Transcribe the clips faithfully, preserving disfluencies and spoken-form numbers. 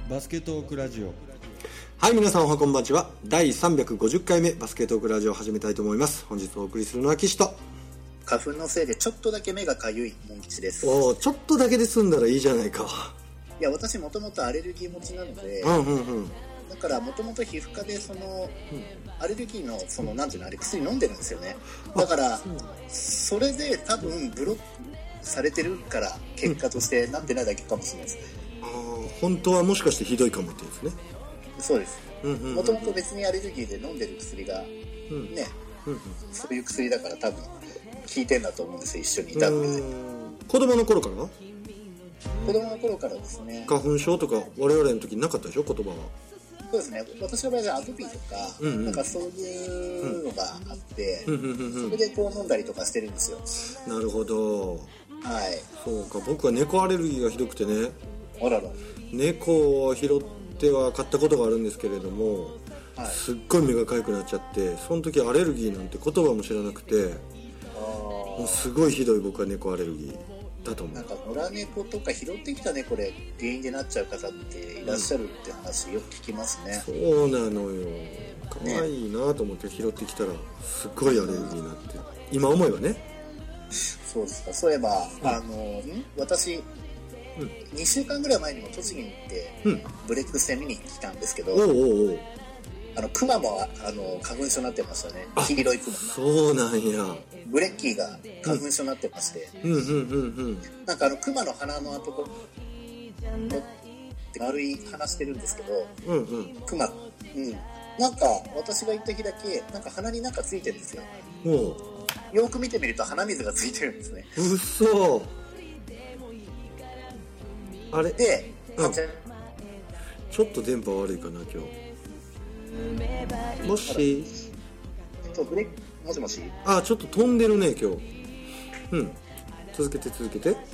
バスケトークラジオ。 はい、皆さんおはこんばんちは。だいさんびゃくごじゅっかいめバスケトークラジオを始めたいと思います。本日お送りするのは岸と花粉のせいでちょっとだけ目がかゆいモン吉です。 おー、ちょっとだけで済んだらいいじゃないか。 いや、私もともとアレルギー持ちなので、 うんうんうん、 だからもともと皮膚科でその、うん、アレルギーのそのなんていうのあれ薬飲んでるんですよね。だからそれで多分ブロックされてるから結果としてなってないだけかもしれないですね。 あー、本当はもしかしてひどいかもってやつね。 そうです。もともと別にアレルギーで飲んでる薬が、うん、ね、うんうん、そういう薬だから多分効いてんだと思うんですよ、一緒にいたんで。 子供の頃から子供の頃からですね。 花粉症とか我々の時なかったでしょ、言葉は。 そうですね、私の場合はアトピーとか、うんうん、なんかそういうのがあって、うんうんうんうん、それでこう飲んだりとかしてるんですよ。 なるほど。 はい。 そうか、僕は猫アレルギーがひどくてね。 あらら。 猫を拾っては買ったことがあるんですけれども、はい、すっごい目がかゆくなっちゃって、その時アレルギーなんて言葉も知らなくて、あもうすごいひどい僕は猫アレルギーだと思う。 なんか野良猫とか拾ってきた猫で原因でなっちゃう方っていらっしゃるって話よく聞きますね。 そうなのよ。可愛いなと思って拾ってきたらすっごいアレルギーになって、今思えばね。 そうですか。そういえば、うん、あのん私、うん、にしゅうかんぐらい前にも栃木に行って、うん、ブレックス戦見に来たんですけど、おうおうおう、あのクマもあの花粉症になってましたね。黄色いクマ。 そうなんや。 ブレッキーが花粉症になってまして、うんうんうんうん、なんかあのクマの鼻のとこ丸い鼻してるんですけど、うんうん、クマ、うん、なんか私が行った日だけなんか鼻になんかついてるんですよ。およく見てみると鼻水がついてるんですね。 うそ。あれで、うん、 ちょっと電波悪いかな今日。もしブレもしもし。 あ、ちょっと飛んでるね今日。うん。続けて続けて。うん。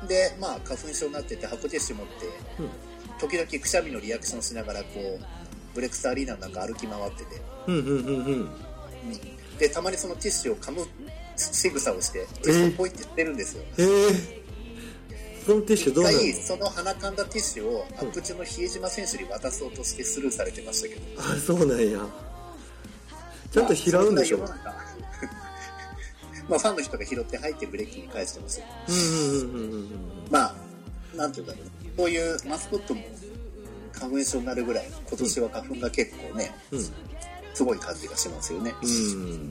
で、まあ花粉症になってて箱ティッシュ持って、うん、時々くしゃみのリアクションしながらこうブレックスアリーナの中歩き回ってて。うんうんうんうん。うん、でたまにそのティッシュを噛む仕草をしてティッシュをポイって捨てるんですよ。 えー、えーそのティッシュどうなの？ 一回その鼻かんだティッシュをアップ中の比江島選手に渡そうとしてスルーされてましたけど。 あ、そうなんや。ちゃんと拾うんでしょ。まあ、 まあファンの人が拾って入ってブレーキに返してますよ。うんうんうんうん。まあなんていうんだろう、こういうマスコットも花粉症になるぐらい今年は花粉が結構ね、うん、すごい感じがしますよね。うん。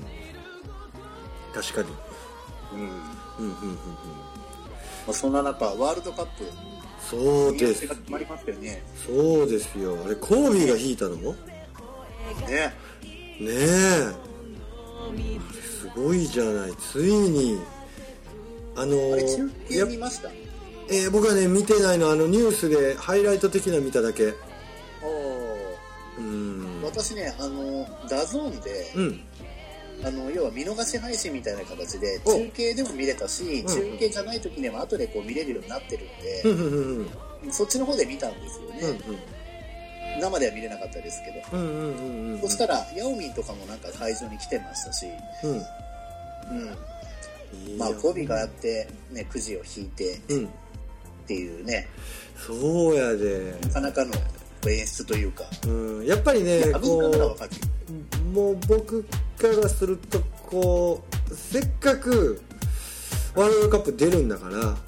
確かに。 うんうんうんうんうん。まあ、そんな中ワールドカップそうです。 が決まりましたよね。 そうですよ。あれコービーが引いたの？ね。ねえ。すごいじゃない。ついにあのあれ中継見ました？ えー、僕はね見てないの。あのニュースでハイライト的な見ただけ。 うん。私ねあのダゾーンで。うん。あの要は見逃し配信みたいな形で中継でも見れたし、中継じゃない時にも後でこう見れるようになってるんで、そっちの方で見たんですよね。うんうん、生では見れなかったですけど、うんうんうんうん、そしたらヤオミンとかもなんか会場に来てましたし、うんうん、まあコビがやって、ね、くじを引いて、うん、っていうね。 そうやで。 なかなかの演出というか、 うん、やっぱりねこうもう僕からするとこうせっかくワールドカップ出るんだから、はい、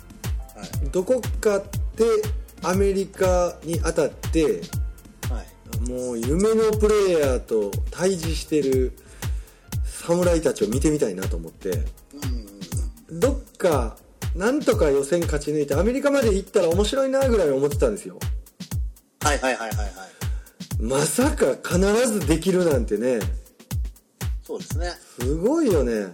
どこかでアメリカに当たって、はい、もう夢のプレイヤーと対峙してる侍たちを見てみたいなと思って、うん、どっかなんとか予選勝ち抜いてアメリカまで行ったら面白いなぐらい思ってたんですよ。 はいはいはいはいはい。 まさか必ずできるなんてね。 そうですね。 すごいよね。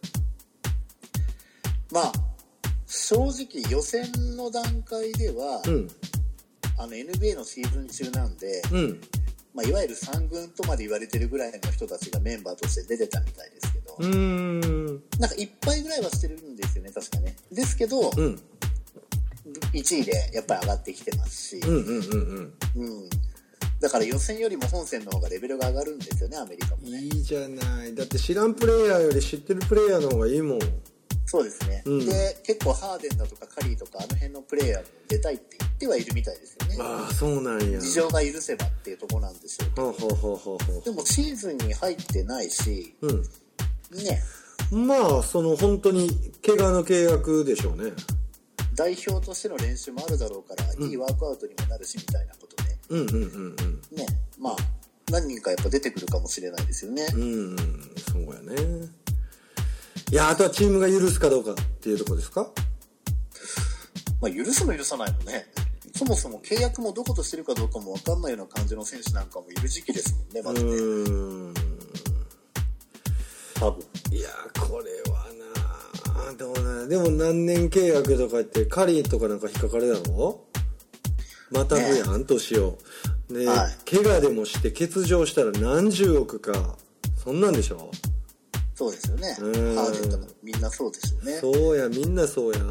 まあ正直予選の段階では、うん、あの エヌビーエー のシーズン中なんで、うん、まあ、いわゆるさん軍とまで言われてるぐらいの人たちがメンバーとして出てたみたいですけど、うーんなんかいっぱいぐらいはしてるんですよね確かね。ですけど、うん、いちいでやっぱり上がってきてますし、うんうんうんうん、うん、だから予選よりも本戦の方がレベルが上がるんですよねアメリカもね。 いいじゃない。だって知らんプレイヤーより知ってるプレイヤーの方がいいもん。 そうですね、うん、で結構ハーデンだとかカリーとかあの辺のプレイヤーも出たいって言ってってはいるみたいですよね。 ああ、そうなんや。 事情が許せばっていうところなんでしょうけど。 ほうほうほうほう。 でもシーズンに入ってないし、うん、ね。 まあその本当に怪我の契約でしょうね。 代表としての練習もあるだろうから、うん、いいワークアウトにもなるしみたいなことね。 うんうんうんうん。 ね、まあ何人かやっぱ出てくるかもしれないですよね。 うんうん、そうやね。いや、あとはチームが許すかどうかっていうところですか。 まあ許すも許さないもね。そもそも契約もどことしてるかどうかも分かんないような感じの選手なんかもいる時期ですもんね、まずね。うーん。多分。 いやこれはなどうなでも何年契約とか言ってカリーとかなんか引っかかるやろ。またぐやん、ね、年をで、はい、怪我でもして欠場したら何十億かそんなんでしょ。 そうですよね。ハーデンとかみんなそうですよね。 そうや、みんなそうや。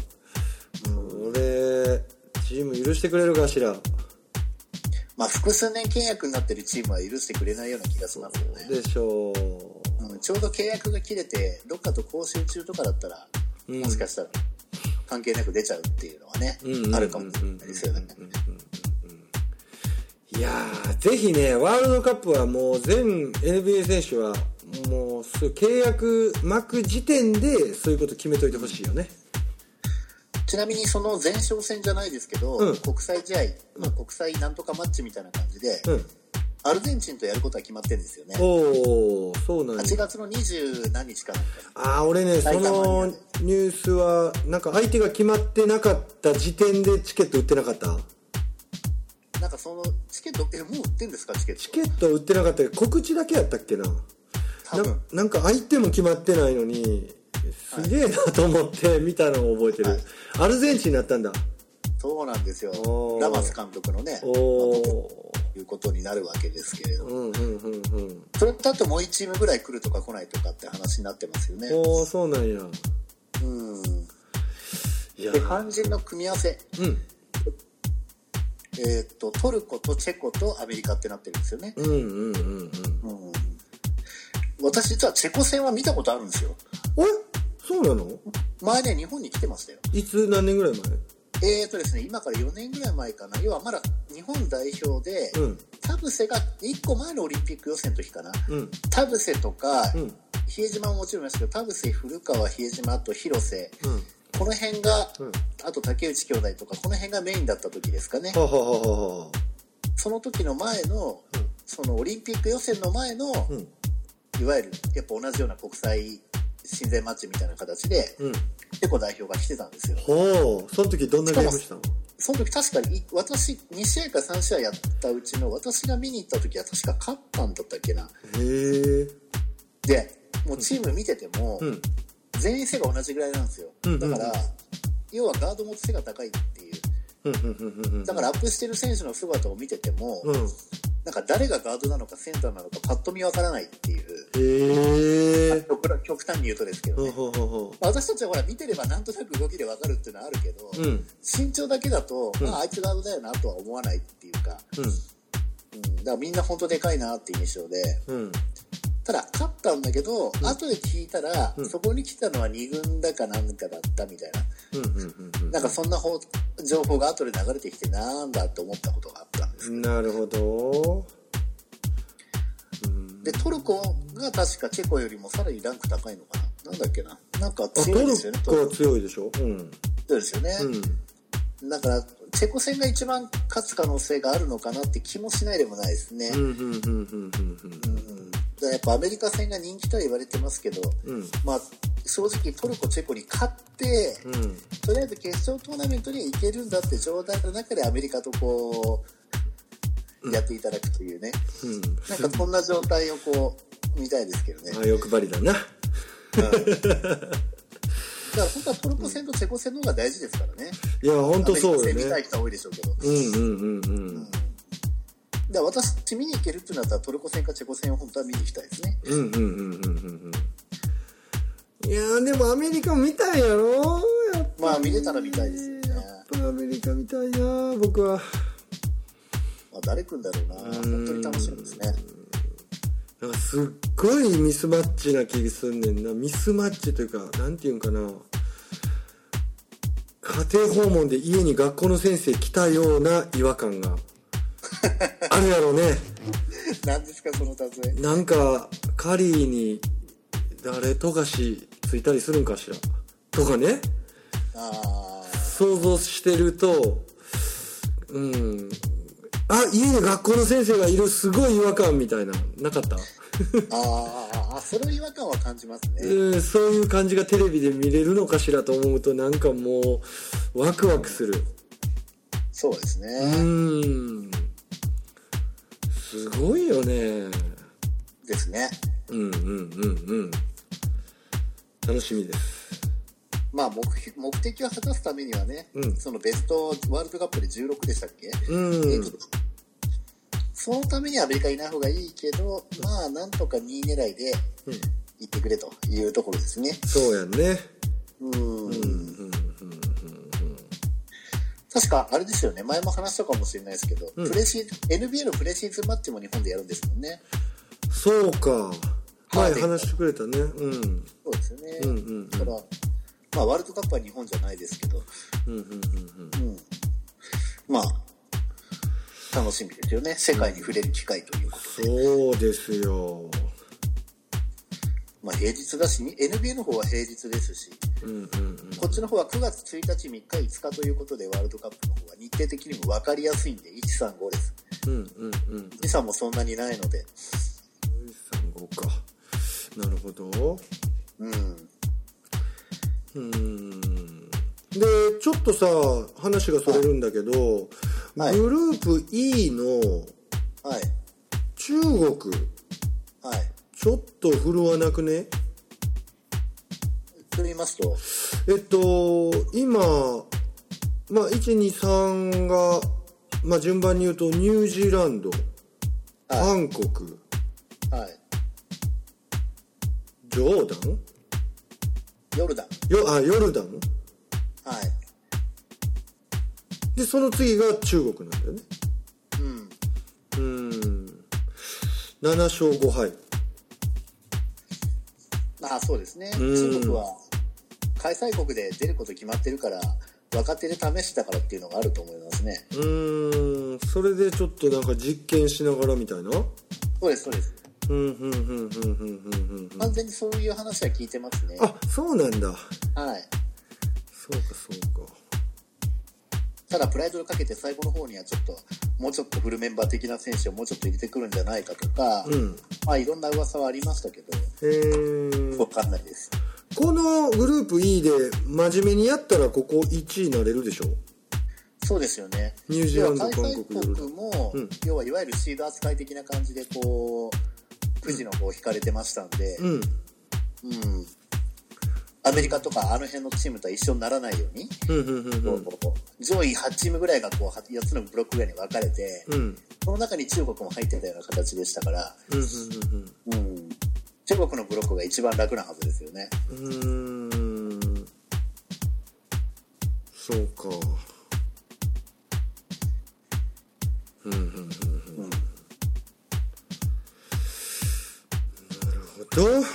俺チーム許してくれるかしら。 まあ複数年契約になってるチームは許してくれないような気がしますよね。 でしょう、うん、ちょうど契約が切れてどっかと交渉中とかだったら、うん、もしかしたら関係なく出ちゃうっていうのはね、うん、あるかもしれないですよね。 いやーぜひねワールドカップはもう全 エヌビーエー 選手はもう契約巻く時点でそういうこと決めといてほしいよね。 ちなみにその前哨戦じゃないですけど、うん、国際試合、まあ、国際なんとかマッチみたいな感じで、うん、アルゼンチンとやることは決まってるんですよね。 おー、そうなんや。 はちがつのにじゅうなんにちかなんか。 あー、俺ねそのニュースはなんか相手が決まってなかった時点でチケット売ってなかった。 なんかそのチケットえもう売ってんですか。チケットチケット売ってなかったけど告知だけやったっけな。多分 な, なんか相手も決まってないのにすげえなと思って見たのを覚えてる、はい、アルゼンチンになったんだ。 そうなんですよ。ラマス監督のね、おいうことになるわけですけれども、うんうんうんうん、それとあともういちチームぐらい来るとか来ないとかって話になってますよね。 おー、そうなんや。 うん。いやで肝心の組み合わせ、うん、えー、っとトルコとチェコとアメリカってなってるんですよね。うんうんうんうん。うん、私実はチェコ戦は見たことあるんですよ。 え、そうなの？ 前ね日本に来てましたよ。 いつ何年ぐらい前？ えーとですね今からよねんぐらい前かな。要はまだ日本代表で、うん、田臥がいっこまえのオリンピック予選の時かな、うん、田臥とか、うん、比江島ももちろんいましたけど田臥、古川、比江島あと広瀬、うん、この辺が、うん、あと竹内兄弟とかこの辺がメインだった時ですかね。ははははその時の前の、うん、そのオリンピック予選の前の、うん、いわゆるやっぱ同じような国際親善マッチみたいな形で、うん、チェコ代表が来てたんですよ。 ほう、その時どんなゲームしたの？ その時確かに私に試合かさん試合やったうちの私が見に行った時は確か勝ったんだったっけな。へー。でもうチーム見てても、うん、全員背が同じぐらいなんですよ、うんうんうん、だから要はガードも背が高いっていう、うんうんうんうん、だからアップしてる選手の姿を見てても、うん、なんか誰がガードなのかセンターなのかパッと見わからないっていう。へー。極端に言うとですけどね、ほうほうほう、私たちはほら見てればなんとなく動きでわかるっていうのはあるけど、うん、身長だけだと、うん、まああいつガードだよなとは思わないっていうか、うんうん、だからみんな本当でかいなっていう印象で、うん、ただ勝ったんだけど、うん、後で聞いたら、うん、そこに来たのはに軍だかなんかだったみたいな、うんうんうんうん、なんかそんな情報が後で流れてきてなんだと思ったことがあったんですけど。 なるほど。 でトルコが確かチェコよりもさらにランク高いのかな、なんだっけな、なんか強いですよね。 トルコは強いでしょ、うん、 そうですよね、うん、だからチェコ戦が一番勝つ可能性があるのかなって気もしないでもないですね。やっぱアメリカ戦が人気とは言われてますけど、うん、まあ正直トルコチェコに勝って、うん、とりあえず決勝トーナメントに行けるんだって状態の中でアメリカとこうやっていただくというね、うん、なんかこんな状態をこう見たいですけどね。 ああ欲張りだな、うん、だから本当はトルコ戦とチェコ戦の方が大事ですからね。 いや本当そうよね。アメリカ戦見たい人は多いでしょうけど、うんうんうんうん、うん、だから私見に行けるってなったらトルコ戦かチェコ戦を本当は見に行きたいですね。うんうんうんうんうんうん。いやでもアメリカも見たいやろ。 やっぱまあ見れたら見たいですよね。 やっぱアメリカ見たいな僕は。 誰組んだろうな、本当に楽しみですね。 なんかすっごいミスマッチな気がすんねんな。ミスマッチというかなんていうんかな、 家庭訪問で家に学校の先生来たような違和感があるやろうね。 何ですかその例え。 なんかカリーに誰とかしついたりするんかしらとかね。 あ想像してると、うん、あ、家に学校の先生がいるすごい違和感みたいななかった？ ああ、その違和感は感じますね。 うん、そういう感じがテレビで見れるのかしらと思うと、なんかもうワクワクする。 そうですね。 うん、すごいよね。 ですね。 うんうんうんうん。楽しみです。 まあ 目, 目的を果たすためにはね、うん、そのベストワールドカップでじゅうろくでしたっけ？うん、えー、そのためにはアメリカいない方がいいけど、まあなんとかにい狙いで行ってくれというところですね。 そうやね。 うん。うんうんうんうん、確かあれですよね。前も話したかもしれないですけど、うん、プレシー エヌビーエー のプレシーズンマッチも日本でやるんですもんね。 そうか。前話してくれたね。うん。 そうですよね。うんうんうん、だからまあワールドカップは日本じゃないですけど、うんうんうんうんうん、まあ楽しみですよね。世界に触れる機会ということで。 そうですよ。 まあ平日だし、エヌビーエー の方は平日ですし、うんうんうん、こっちの方はくがつついたち、みっか、いつかということでワールドカップの方は日程的にも分かりやすいんでいちさんごです。うんうんうん。時差もそんなにないので。いちさんごか。なるほど。うん。うん。でちょっとさ話がそれるんだけど、はい、グループ E の中国、はい、ちょっと振るわなくね？ と言いますとえっと今まあいちにさんが、まあ、順番に言うとニュージーランド、はい、韓国、はい、ジョーダンヨルダンよあヨルダンはいでその次が中国なんだよね。うんうんななしょうごはい。 ああそうですね。中国は開催国で出ること決まってるから若手で試したからっていうのがあると思いますね。 うーんそれでちょっとなんか実験しながらみたいな。 そうですそうです。 うんうんうんうんうんうん完全にそういう話は聞いてますね。 あそうなんだ。はいそうかそうか。 ただプライドをかけて最後の方にはちょっともうちょっとフルメンバー的な選手をもうちょっと入れてくるんじゃないかとか、うん、まあいろんな噂はありましたけど、へー分かんないです。 このグループ E で真面目にやったらここいちいになれるでしょ。 そうですよね。 ニュージーランド韓国開催国も、うん、要はいわゆるシード扱い的な感じでこうくじの方引かれてましたんで、うん、うん、アメリカとかあの辺のチームとは一緒にならないように、うんうんうんうん、こう上位はちチームぐらいがこうよっつのブロックぐらいに分かれて、うん、その中に中国も入ってたような形でしたから、うんうんうんうん、中国のブロックが一番楽なはずですよね。うーんそうか。うんうんうんうん、うん、なるほど。うんうん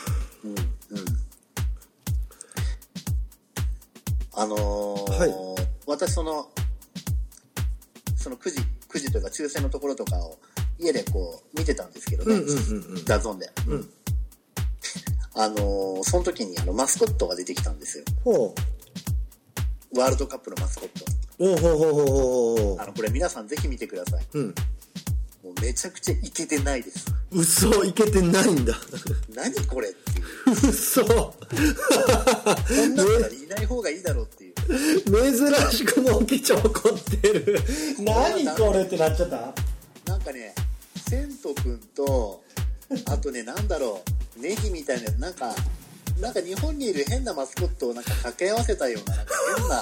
あのーはい、私そのそのくじくじというか抽選のところとかを家でこう見てたんですけどね、うんうんうんうん、ダゾーンで、うん、あのー、その時にあのマスコットが出てきたんですよ。ほうワールドカップのマスコット。おほほほほほあのこれ皆さんぜひ見てください、うん、もうめちゃくちゃイケてないです。 嘘イケてないんだ何これっていう嘘こんなのいない方がいいだろうっていう珍しくもきちょ怒ってる何これってなっちゃった。 なんかねセント君とあとねなんだろうネギみたいななんかなんか日本にいる変なマスコットをなんか掛け合わせたようななんか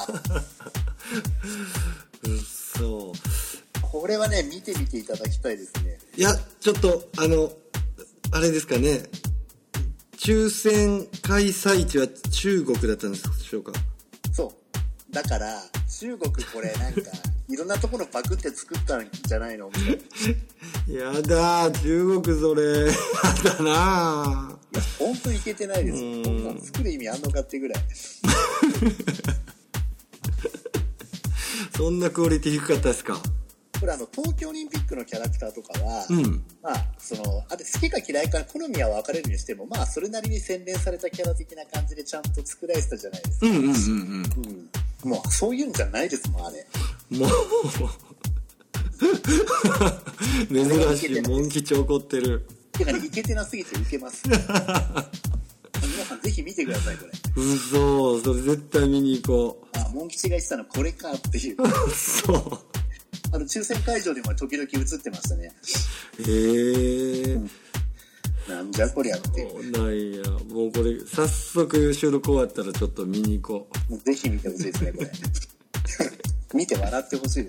変な嘘これはね見てみていただきたいですね。 いやちょっとあのあれですかね抽選開催地は中国だったんでしょうか。 そうだから中国これなんかいろんなところパクって作ったんじゃないのやだ中国それやだないや本当にいけてないですよ。こんな作る意味あんのかってぐらいそんなクオリティ低かったですか。 これあの東京オリンピックのキャラクターとかは、 うん、 まあそのあれ好きか嫌いか好みは分かれるにしても、まあそれなりに洗練されたキャラ的な感じでちゃんと作られてたじゃないですか。 うんうんうんうん、 うん、もうそういうんじゃないですもんあれ。もう珍しいモン吉怒ってる。 てかね、イケてなすぎてウケます。皆さんぜひ見てくださいこれ。 嘘、それ絶対見に行こう。 あ、モン吉が言ってたのこれかっていう。 そう。 あの抽選会場でも時々映ってましたね。 へえ、うん。 なんじゃこりゃっていう。 ないや、もうこれ早速収録終わったらちょっと見に行こう。もうぜひ見てほしいですねこれ。見て笑ってほしいです。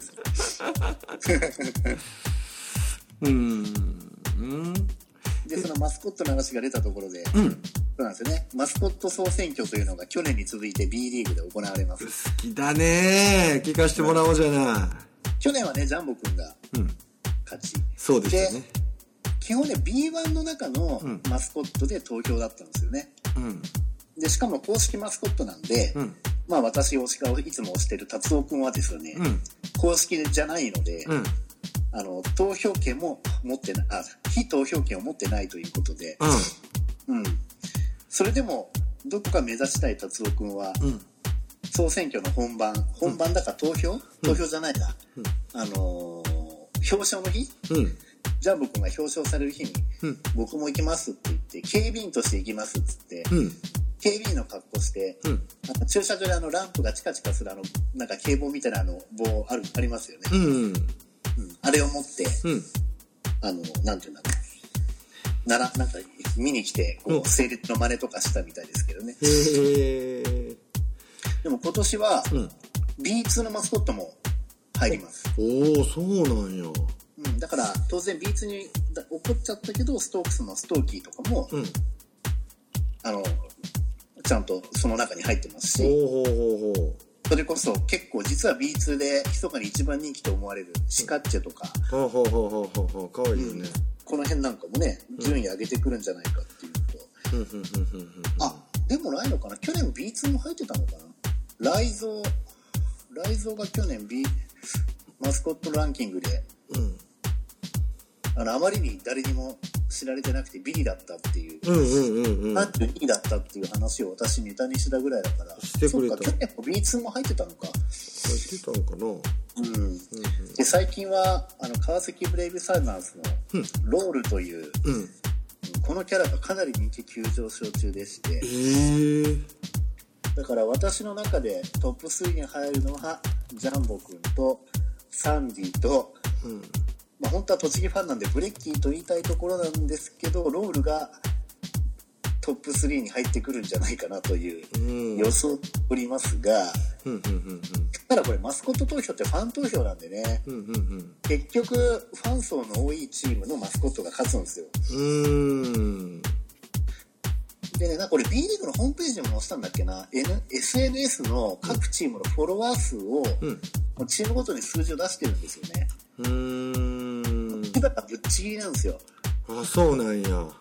うーん。 でそのマスコットの話が出たところで、うん、そうなんですよね。マスコット総選挙というのが去年に続いて B リーグで行われます。 好きだね、聞かせてもらおうじゃない。 去年はねジャンボくんが勝ち、うん、 そうですよね。 基本ね ビーワン の中のマスコットで投票だったんですよね、うん、でしかも公式マスコットなんで、うん、まあ私推しがいつも推してる達夫くんはですよね、うん、公式じゃないので、うん、あの投票権も持ってない、あ、非投票権を持ってないということで、うん、うん、それでもどこか目指したい達夫くんは、うん、総選挙の本番本番だから投票、うん、投票じゃないな、うん、あのー、表彰の日、うん、ジャンボくんが表彰される日に、うん、僕も行きますって言って警備員として行きますっつって、うん、警備員の格好して、うん、あの駐車場であのランプがチカチカするあのなんか警棒みたいなあの棒あるありますよね、うんうんうん、あれを持って、うん、あのなんていうんだろうならなんか見に来てこう整列の真似とかしたみたいですけどね。へー。でも今年は、うん、ビーツー のマスコットも入ります。 おお、そうなんや。 うん、だから当然 ビーツー に怒っちゃったけどストークスのストーキーとかも、うん、あのちゃんとその中に入ってますし、ほうほうほうほう、それこそ結構実は ビーツー で密かに一番人気と思われるシカッチェとか、ほうほうほうほうほう、かわいいよね、うん、この辺なんかもね順位上げてくるんじゃないかっていうと、うん、あ、でもないのかな、去年 ビーツー も入ってたのかな、ライゾーライゾーが去年 B マスコットランキングで、うん、あのあまりに誰にも知られてなくてビリだったっていう、うんうんうんうん、さんじゅうにいだったっていう話を私ネタにしたぐらいだから、してくれた。そうか、去年も ビーツー も入ってたのか。 入ってたのかな。うん。うんうん、 で最近はあの川崎ブレイブサイマーズのロールという、うん、このキャラがかなり人気急上昇中でして、えー、だから私の中でトップスリーに入るのはジャンボくんとサンディと、うん、まあ、本当は栃木ファンなんでブレッキーと言いたいところなんですけど、ロールがトップスリーに入ってくるんじゃないかなという予想をおりますが、うん、ただこれマスコット投票ってファン投票なんでね、うんうんうん、結局ファン層の多いチームのマスコットが勝つんですよ。うーんでね、なんかこれ B リーグのホームページにも載せたんだっけな、N、エスエヌエス の各チームのフォロワー数を、うん、チームごとに数字を出してるんですよね。うーん。だからぶっちぎりなんですよ。 あ、そうなんや。 はい。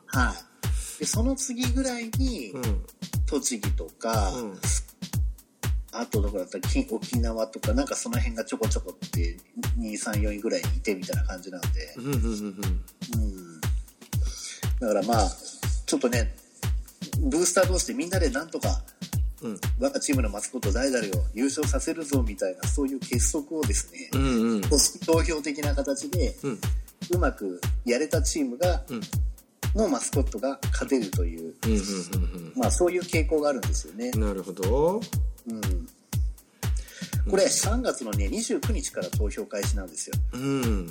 で、その次ぐらいに、うん、栃木とか、うん、あとどこだったら沖縄とか、なんかその辺がちょこちょこってに、さん、よんいぐらいにいてみたいな感じなんで。うんうんうんうん。だからまあ、ちょっとね、ブースター同士でみんなでなんとか、うん、我がチームのマスコット誰々を優勝させるぞみたいな、そういう結束をですね、うんうん、投票的な形で、うん、うまくやれたチームが、うん、のマスコットが勝てるという、うんうんうんうん、まあそういう傾向があるんですよね。 なるほど。 うん、これさんがつのねにじゅうくにちから投票開始なんですよ。うん、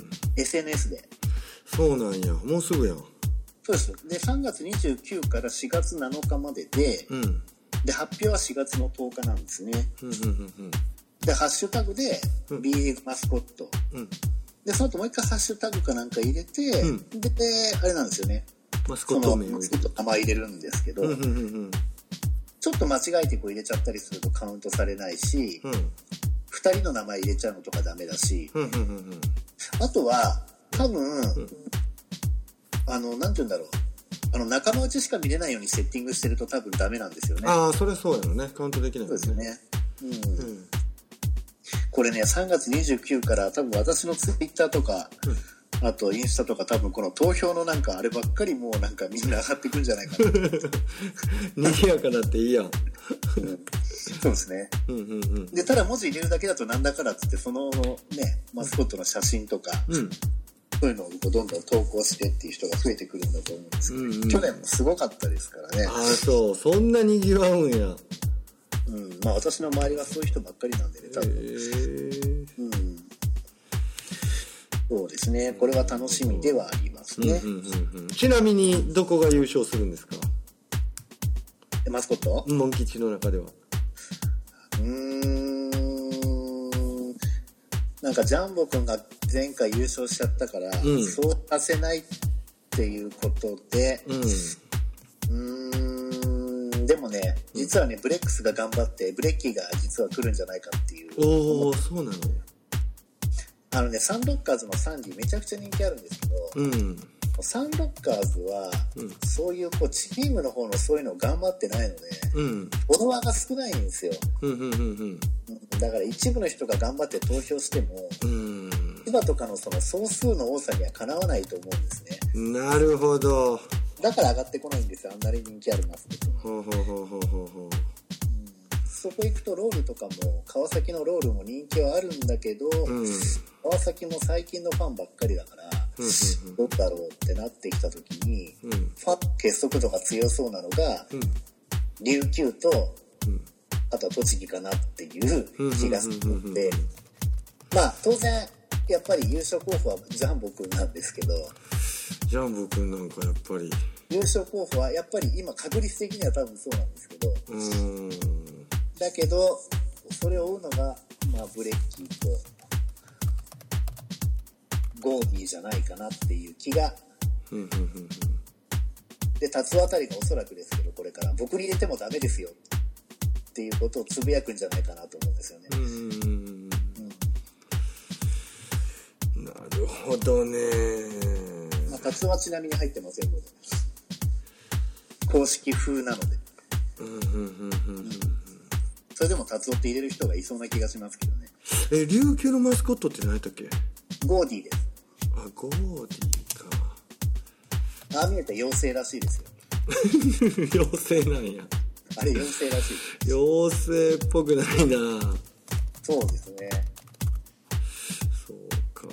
エスエヌエス で。 そうなんや、もうすぐやん。 そうです。でさんがつにじゅうくにちからしがつなのかまでで、うん、で発表はしがつのとおかなんですね。うんうんうん、でハッシュタグで ビーリーグ マスコット、うん、でその後もう一回ハッシュタグかなんか入れて、うん、であれなんですよね。マスコット名を入れて、名前入れるんですけど、うんうんうん、ちょっと間違えてこう入れちゃったりするとカウントされないし、うん、ふたりの名前入れちゃうのとかダメだし、うんうんうんうん、あとは多分、うん、あのなんて言うんだろう、あの仲間内しか見れないようにセッティングしてると多分ダメなんですよね。 ああ、それそうやろね、カウントできないですね。そうですね。うん。 これねさんがつにじゅうくにちから多分私のツイッターとか、うん、あとインスタとか多分この投票のなんかあればっかりもうなんかみんな上がってくんじゃないかなにぎやかなっていいやん、うん、 そうですね、うんうんうん、でただ文字入れるだけだとなんだからっつってそのねマスコットの写真とか、うん、そういうのをどんどん投稿してっていう人が増えてくるんだと思うんですけど、うんうん、去年もすごかったですからね。 ああそうそんなにぎわうんや。 うん、まあ私の周りはそういう人ばっかりなんでね多分、うん、そうですねこれは楽しみではありますね、うんうんうんうん、ちなみにどこが優勝するんですかマスコットモン吉の中では。 うーんなんかジャンボくんが前回優勝しちゃったから、うん、そうさせないっていうことで、うん、うーんでもね実はねブレックスが頑張ってブレッキーが実は来るんじゃないかっていう。 おおそうなの。 あのねサンロッカーズのサンディめちゃくちゃ人気あるんですけど、うん、サンロッカーズは、うん、そういうこうチームの方のそういうのを頑張ってないので、うん、フォロワーが少ないんですよ、うんうんうんうん、だから一部の人が頑張って投票しても、うん、千葉とかのその総数の多さにはかなわないと思うんですね。 なるほど。 だから上がってこないんですよあんなに人気ありますけど。 ほうほうほうほうほうほう、 そこ行くとロールとかも川崎のロールも人気はあるんだけど、うん、川崎も最近のファンばっかりだから、うんうんうん、どうだろうってなってきた時に、うん、ファン結束度が強そうなのが、うん、琉球と、うん、あとは栃木かなっていう気がするので、まあ当然やっぱり優勝候補はジャンボくんなんですけど、 ジャンボくんなんかやっぱり優勝候補はやっぱり今確率的には多分そうなんですけど、うーんだけどそれを追うのが、まあ、ブレッキーとゴーディーじゃないかなっていう気が、うんうんうんうん、で達夫あたりがおそらくですけどこれから僕に入れてもダメですよっていうことをつぶやくんじゃないかなと思うんですよね。うんうんうん、なるほどね。 まあ、達夫はちなみに入ってませんので公式風なので、うんうんうんうんうん、それでも達夫って入れる人がいそうな気がしますけどね。 え、琉球のマスコットって何やったっけ？ ゴーディーです。 あ、ゴーディーか。ああ見えた妖精らしいですよ。 妖精なんや。 あれ妖精らしい。 妖精っぽくないな。 そうですね。 そうか。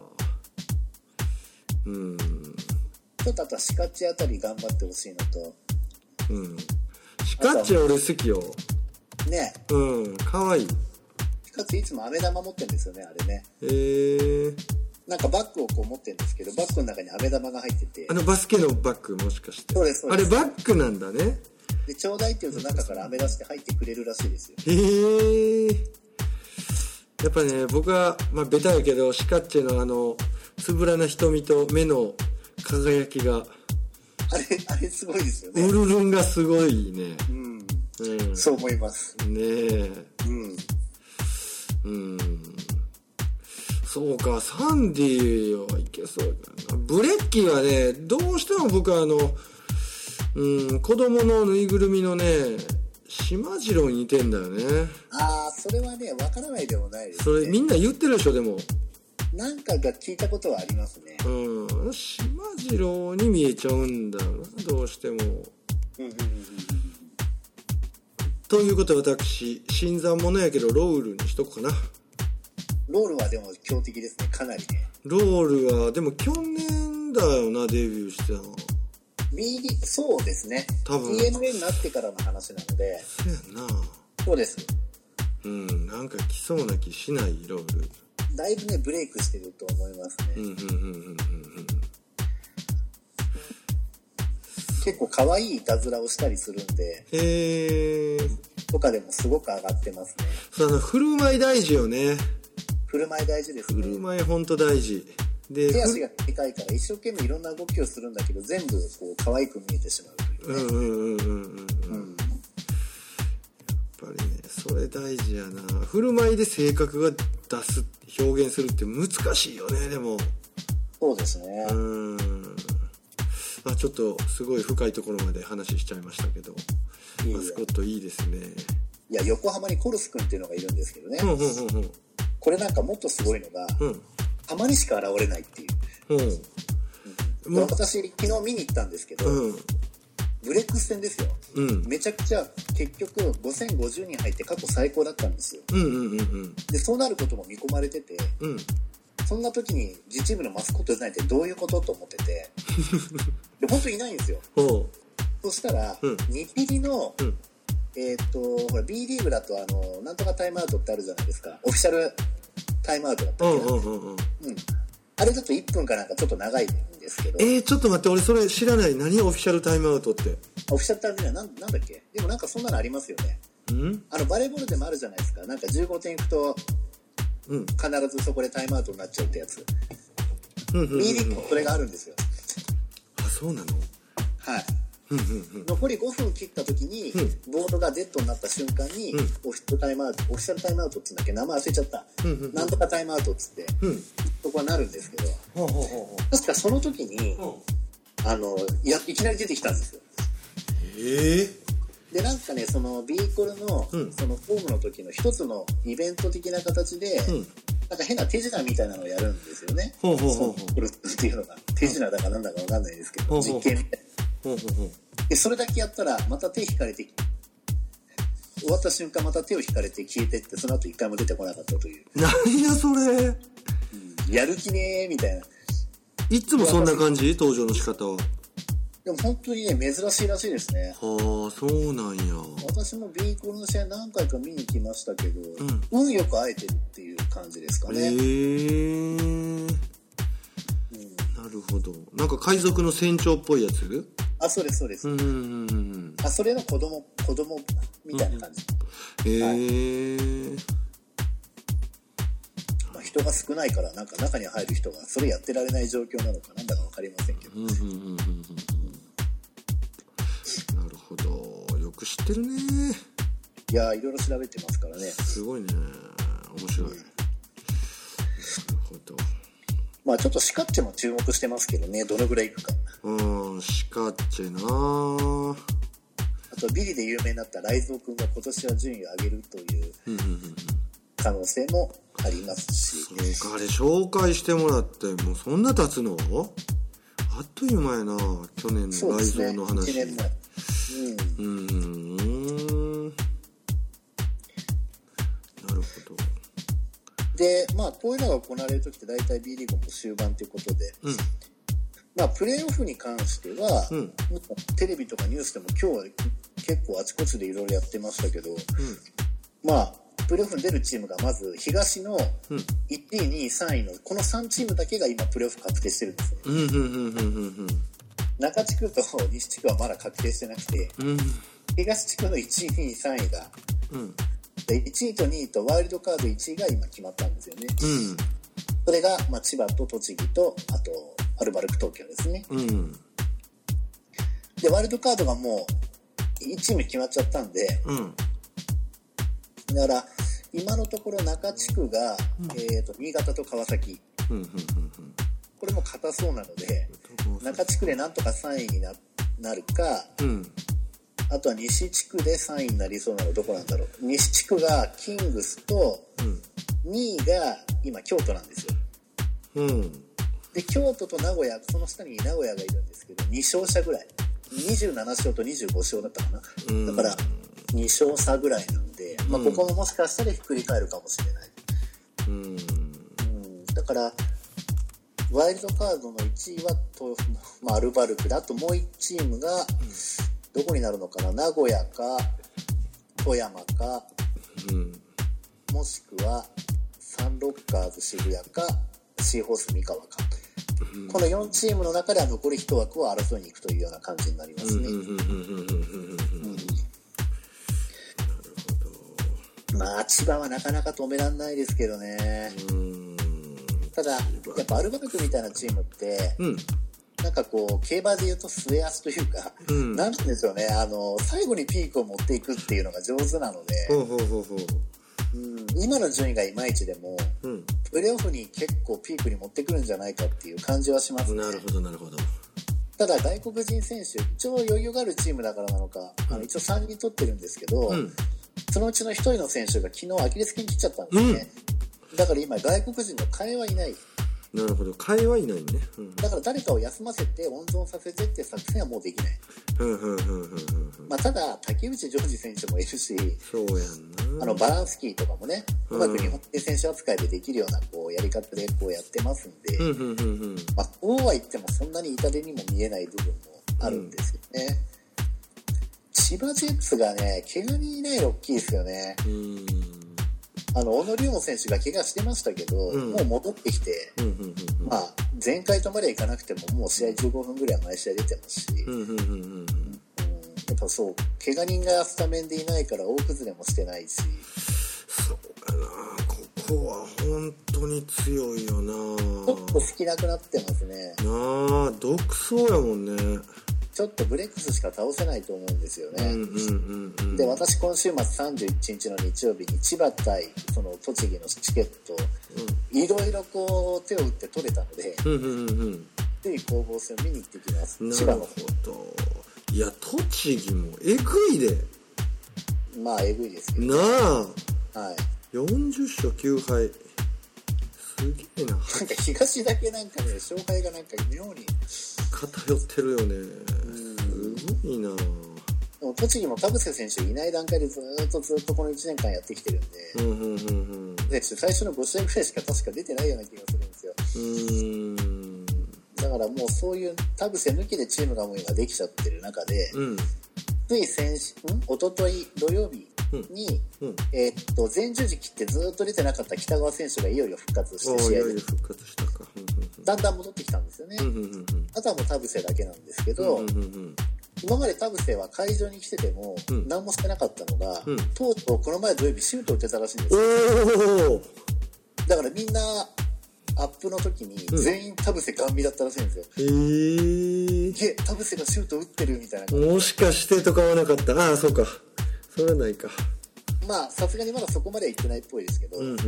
うん。 ちょっとあとはシカッチあたり頑張ってほしいのと。 うん。シカッチ俺好きよ。 ね。 うん。かわいい。 シカッチいつも飴玉持ってるんですよね、あれね。 へー。 なんかバッグをこう持ってるんですけど、バッグの中に飴玉が入ってて。 あのバスケのバッグもしかして。 そうですそうです。 あれバッグなんだね。 で、ちょうだいって言うと中から飴出して入ってくれるらしいですよ。 へー。やっぱね、僕は、まあベタやけど、シカッチのあの、つぶらな瞳と目の輝きが。 あれ、あれすごいですよね。 ウルルンがすごいね。 うん。うん、そう思います。 ねえ。うん。うん。そうか、サンディはいけそうだな。ブレッキーはね、どうしても僕はあの、うん、子供のぬいぐるみのね、島次郎に似てんだよね。 ああ、それはね、わからないでもないですね。 それみんな言ってるでしょ、でも。 なんかが聞いたことはありますね。 うん、島次郎に見えちゃうんだよな、どうしても。うんうんうん。ということで私、新参者やけどロールにしとこうかな。 ロールはでも強敵ですね、かなりね。 ロールは、でも去年だよな、デビューしてたの。 ビーディー、そうですね。多分。ディーエヌエー になってからの話なので。 そうやな。 そうです。 うん、なんか来そうな気しない、ロール。 だいぶね、ブレイクしてると思いますね。うんうんうんうんうん。結構可愛いいたずらをしたりするんで。へー。とかでもすごく上がってますね。 そう、あの、振る舞い大事よね。 振る舞い大事ですね。 振る舞いほんと大事。 で、手足が短いから一生懸命いろんな動きをするんだけど、全部こう可愛く見えてしまうというね。うんうんうんうんうん。うん、やっぱりね、 それ大事やな。振る舞いで性格が出す、表現するって難しいよね、でも。 そうですね。うん。 あ、ちょっとすごい深いところまで話しちゃいましたけど、いいマスコットいいですね。 いや、横浜にコルス君っていうのがいるんですけどね。うんうんうんうん。 これなんかもっとすごいのが、うん、たまにしか現れないっていう、うんうん、私昨日見に行ったんですけど、うん、ブレックス戦ですよ、うん、めちゃくちゃ結局ごせんごじゅうにん入って過去最高だったんですよ、うんうんうんうん、でそうなることも見込まれてて、うん、そんな時に自チームのマスコットじゃないってどういうことと思っててで本当にいないんですよ。そしたら、うん、にピリの、うん、えー、っとほら B リーグだとあのなんとかタイムアウトってあるじゃないですか。オフィシャルタイムアウトだったっけな、うんうんうんうん、あれだといっぷんかなんかちょっと長いんですけど。 えー、ちょっと待って、俺それ知らない。何オフィシャルタイムアウトって。 オフィシャルタイムアウトなんなんだっけ。でもなんかそんなのありますよね。んあのバレーボールでもあるじゃないですか。なんかじゅうごてんいくと、うん、必ずそこでタイムアウトになっちゃうってやつ。うんうんうんうん、B リーグもそれがあるんですよ。 あ、そうなの。はい。うんうんうん、 残りごふん切った時に、うん、ボードが Z になった瞬間に、うん、オフィシャルタイムアウトオフィシャルタイムアウトって言うんだっけ、名前忘れちゃった、うんうんうん、なんとかタイムアウトっつって、うん、そこはなるんですけど、ほうほうほう、確かその時に、うん、あのやいきなり出てきたんですよ。えー、でなんかねそのビーコルの、うん、そのフォームの時の一つのイベント的な形で、うん、なんか変な手品みたいなのをやるんですよね。ほうほうほうほう、そのっていうのが手品だかなんだか分かんないですけど、ほうほうほう、実験みたいな。ほうほうほう、でそれだけやったらまた手引かれて終わった瞬間また手を引かれて消えてって、その後一回も出てこなかったという。 何やそれ、うん、 やる気ねーみたいな。 いつもそんな感じ登場の仕方は。 でも本当にね珍しいらしいですね。 はあ、そうなんや。 私も B コールの試合何回か見に来ましたけど、うん、運よく会えてるっていう感じですかね。へえー、うん、 なるほど。なんか海賊の船長っぽいやつ。 あ、そうですそうです。うんうんうん、あ、それの子供子供みたいな感じ。へ、うん、えー、はい、まあ、人が少ないからなんか中に入る人がそれやってられない状況なのかなんだか分かりませんけど。うんうんうんうん、なるほど、よく知ってるね。 いやいろいろ調べてますからね。 すごいね、面白い。うん、なるほど。 まあちょっとシカッチェも注目してますけどね、どのぐらいいくか。 うん、シカッチェなあ。 あとビリで有名になったライゾー君が今年は順位を上げるという可能性もありますし。 そうか、あれ紹介してもらってもうそんな経つの？あっという間やな、去年のライゾーの話。そうですね、いちねんまえ。うん。うーん。なるほど。 で、まあこういうのが行われる時って大体 B リーグも終盤ということで、うん、まあプレーオフに関しては、うん、テレビとかニュースでも今日は結構あちこちでいろいろやってましたけど、うん、まあプレーオフに出るチームがまず東のいちい、にい、さんいのこのさんチームだけが今プレーオフ確定してるんですね。うんうんうんうんうん、中地区と西地区はまだ確定してなくて、うん、東地区のいちい、にい、さんいが、うん、でいちいとにいとワイルドカードいちいが今決まったんですよね。うん、それが、まあ、千葉と栃木とあとアルバルク東京ですね。うん、でワイルドカードがもういちチーム決まっちゃったんで、うん、だから今のところ中地区が、うん、えー、と新潟と川崎、うんうんうんうん、これも硬そうなので中地区でなんとかさんいに な, なるか、うん、あとは西地区でさんいになりそうなのどこなんだろう。西地区がキングスと、うん、にいが今京都なんですよ。うん、で京都と名古屋、その下に名古屋がいるんですけどに勝者ぐらい、にじゅうなな勝とにじゅうご勝だったかな、うん、だからに勝差ぐらいなんで、まあ、ここももしかしたらひっくり返るかもしれない、うんうん、だからワイルドカードのいちいはと、まあ、アルバルクで、あともういちチームがどこになるのかな、名古屋か富山か、うん、もしくはサンロッカーズ渋谷かシーホース三河か、うん、このよんチームの中では残りいち枠を争いに行くというような感じになりますね。まあ千葉はなかなか止めらんないですけどね。うん、ただやっぱアルバルクみたいなチームって、うん、なんかこう競馬でいうと末足というか、うん、なんていうんですよね、あの最後にピークを持っていくっていうのが上手なので、ほうほうほうほう、うん、今の順位がいまいちでも、うん、プレーオフに結構ピークに持ってくるんじゃないかっていう感じはしますね。 なるほどなるほど。 ただ外国人選手一応余裕があるチームだからなのか、うん、あの一応さんにん取ってるんですけど、うん、そのうちのひとりの選手が昨日アキレス腱切っちゃったんですね。 だから今外国人の替えはいない。 なるほど、替えはいないね、うん、 だから誰かを休ませて温存させてって作戦はもうできない。 うんうんうんうんうん。 まあただ竹内ジョージ選手もいるし、 そうやんな。 あのバランスキーとかもね、うまく日本人選手扱いでできるようなこうやり方でこうやってますんで、 うんうんうんうん、 まあこうは言ってもそんなに痛手にも見えない部分もあるんですよね。うん、千葉ジェッツがね、怪我人いないの大きいですよね。うん、あの小野龍馬選手が怪我してましたけど、うん、もう戻ってきて、うんうんうんうん、まあ前回とまではいかなくてももう試合じゅうごふんぐらいは毎試合出てますし、うんうんうんうん、やっぱそう怪我人がスタメンでいないから大崩れもしてないし、 そうかな、ここは本当に強いよな。 ちょっと隙なくなってますね。 なあ、独走やもんね。 ちょっとブレックスしか倒せないと思うんですよね。うんうんうんうん、で私今週末さんじゅういちにちの日曜日に千葉対その栃木のチケット、うん、いろいろこう手を打って取れたので、うんうんうんうん、つい攻防戦を見に行ってきます。千葉の方。 いや栃木もえぐいで。 まあえぐいですけど、 ね、なあ、 はい、 よんじゅっしょきゅうはい、すげえな。なんか東だけなんかね勝敗がなんか妙に偏ってるよね。すごいな。 でも栃木も田臥選手いない段階でずっとずっとこのいちねんかんやってきてるんで、うんうんうんうん、で最初のご試合ぐらいしか確か出てないような気がするんですよ。うーん、だからもうそういう田臥抜きでチームがもう今できちゃってる中で、うん、つい先週ん一昨日土曜日に、うんうん、えー、っと前十字切ってずっと出てなかった北川選手がいよいよ復活して試合でいよいよ復活したか、うんうんうん、だんだん戻ってきたんですよね、うんうんうん、あとはもう田臥だけなんですけど、うんうんうん、今まで田臥は会場に来てても何もしてなかったのが、うん、とうとうこの前土曜日シュート打ってたらしいんですよ。だからみんなアップの時に全員田臥ガン見だったらしいんですよ。へー、え、田臥がシュート打ってるみたいな感じ。 もしかしてとかはなかった。ああそうか、それはないか。 まあさすがにまだそこまでは行ってないっぽいですけど、うんうんうんうん、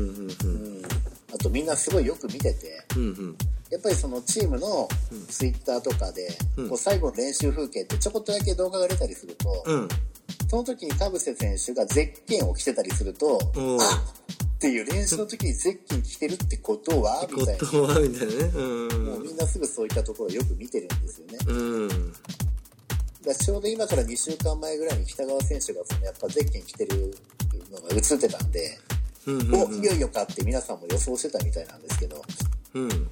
あとみんなすごいよく見てて、うんうん、やっぱりそのチームのツイッターとかで、うん、こう最後の練習風景ってちょこっとだけ動画が出たりすると、うん、その時に田臥選手がゼッケンを着てたりすると、うん、あっていう練習の時にゼッケン着てるってことはみたいな、 ことはみたいなね、うん、 もうみんなすぐそういったところをよく見てるんですよね、うん、だちょうど今からにしゅうかんまえぐらいに北川選手がそのやっぱゼッケン着てるのが映ってたんで、うんうんうん、おいよいよかって皆さんも予想してたみたいなんですけど、うんうんうん、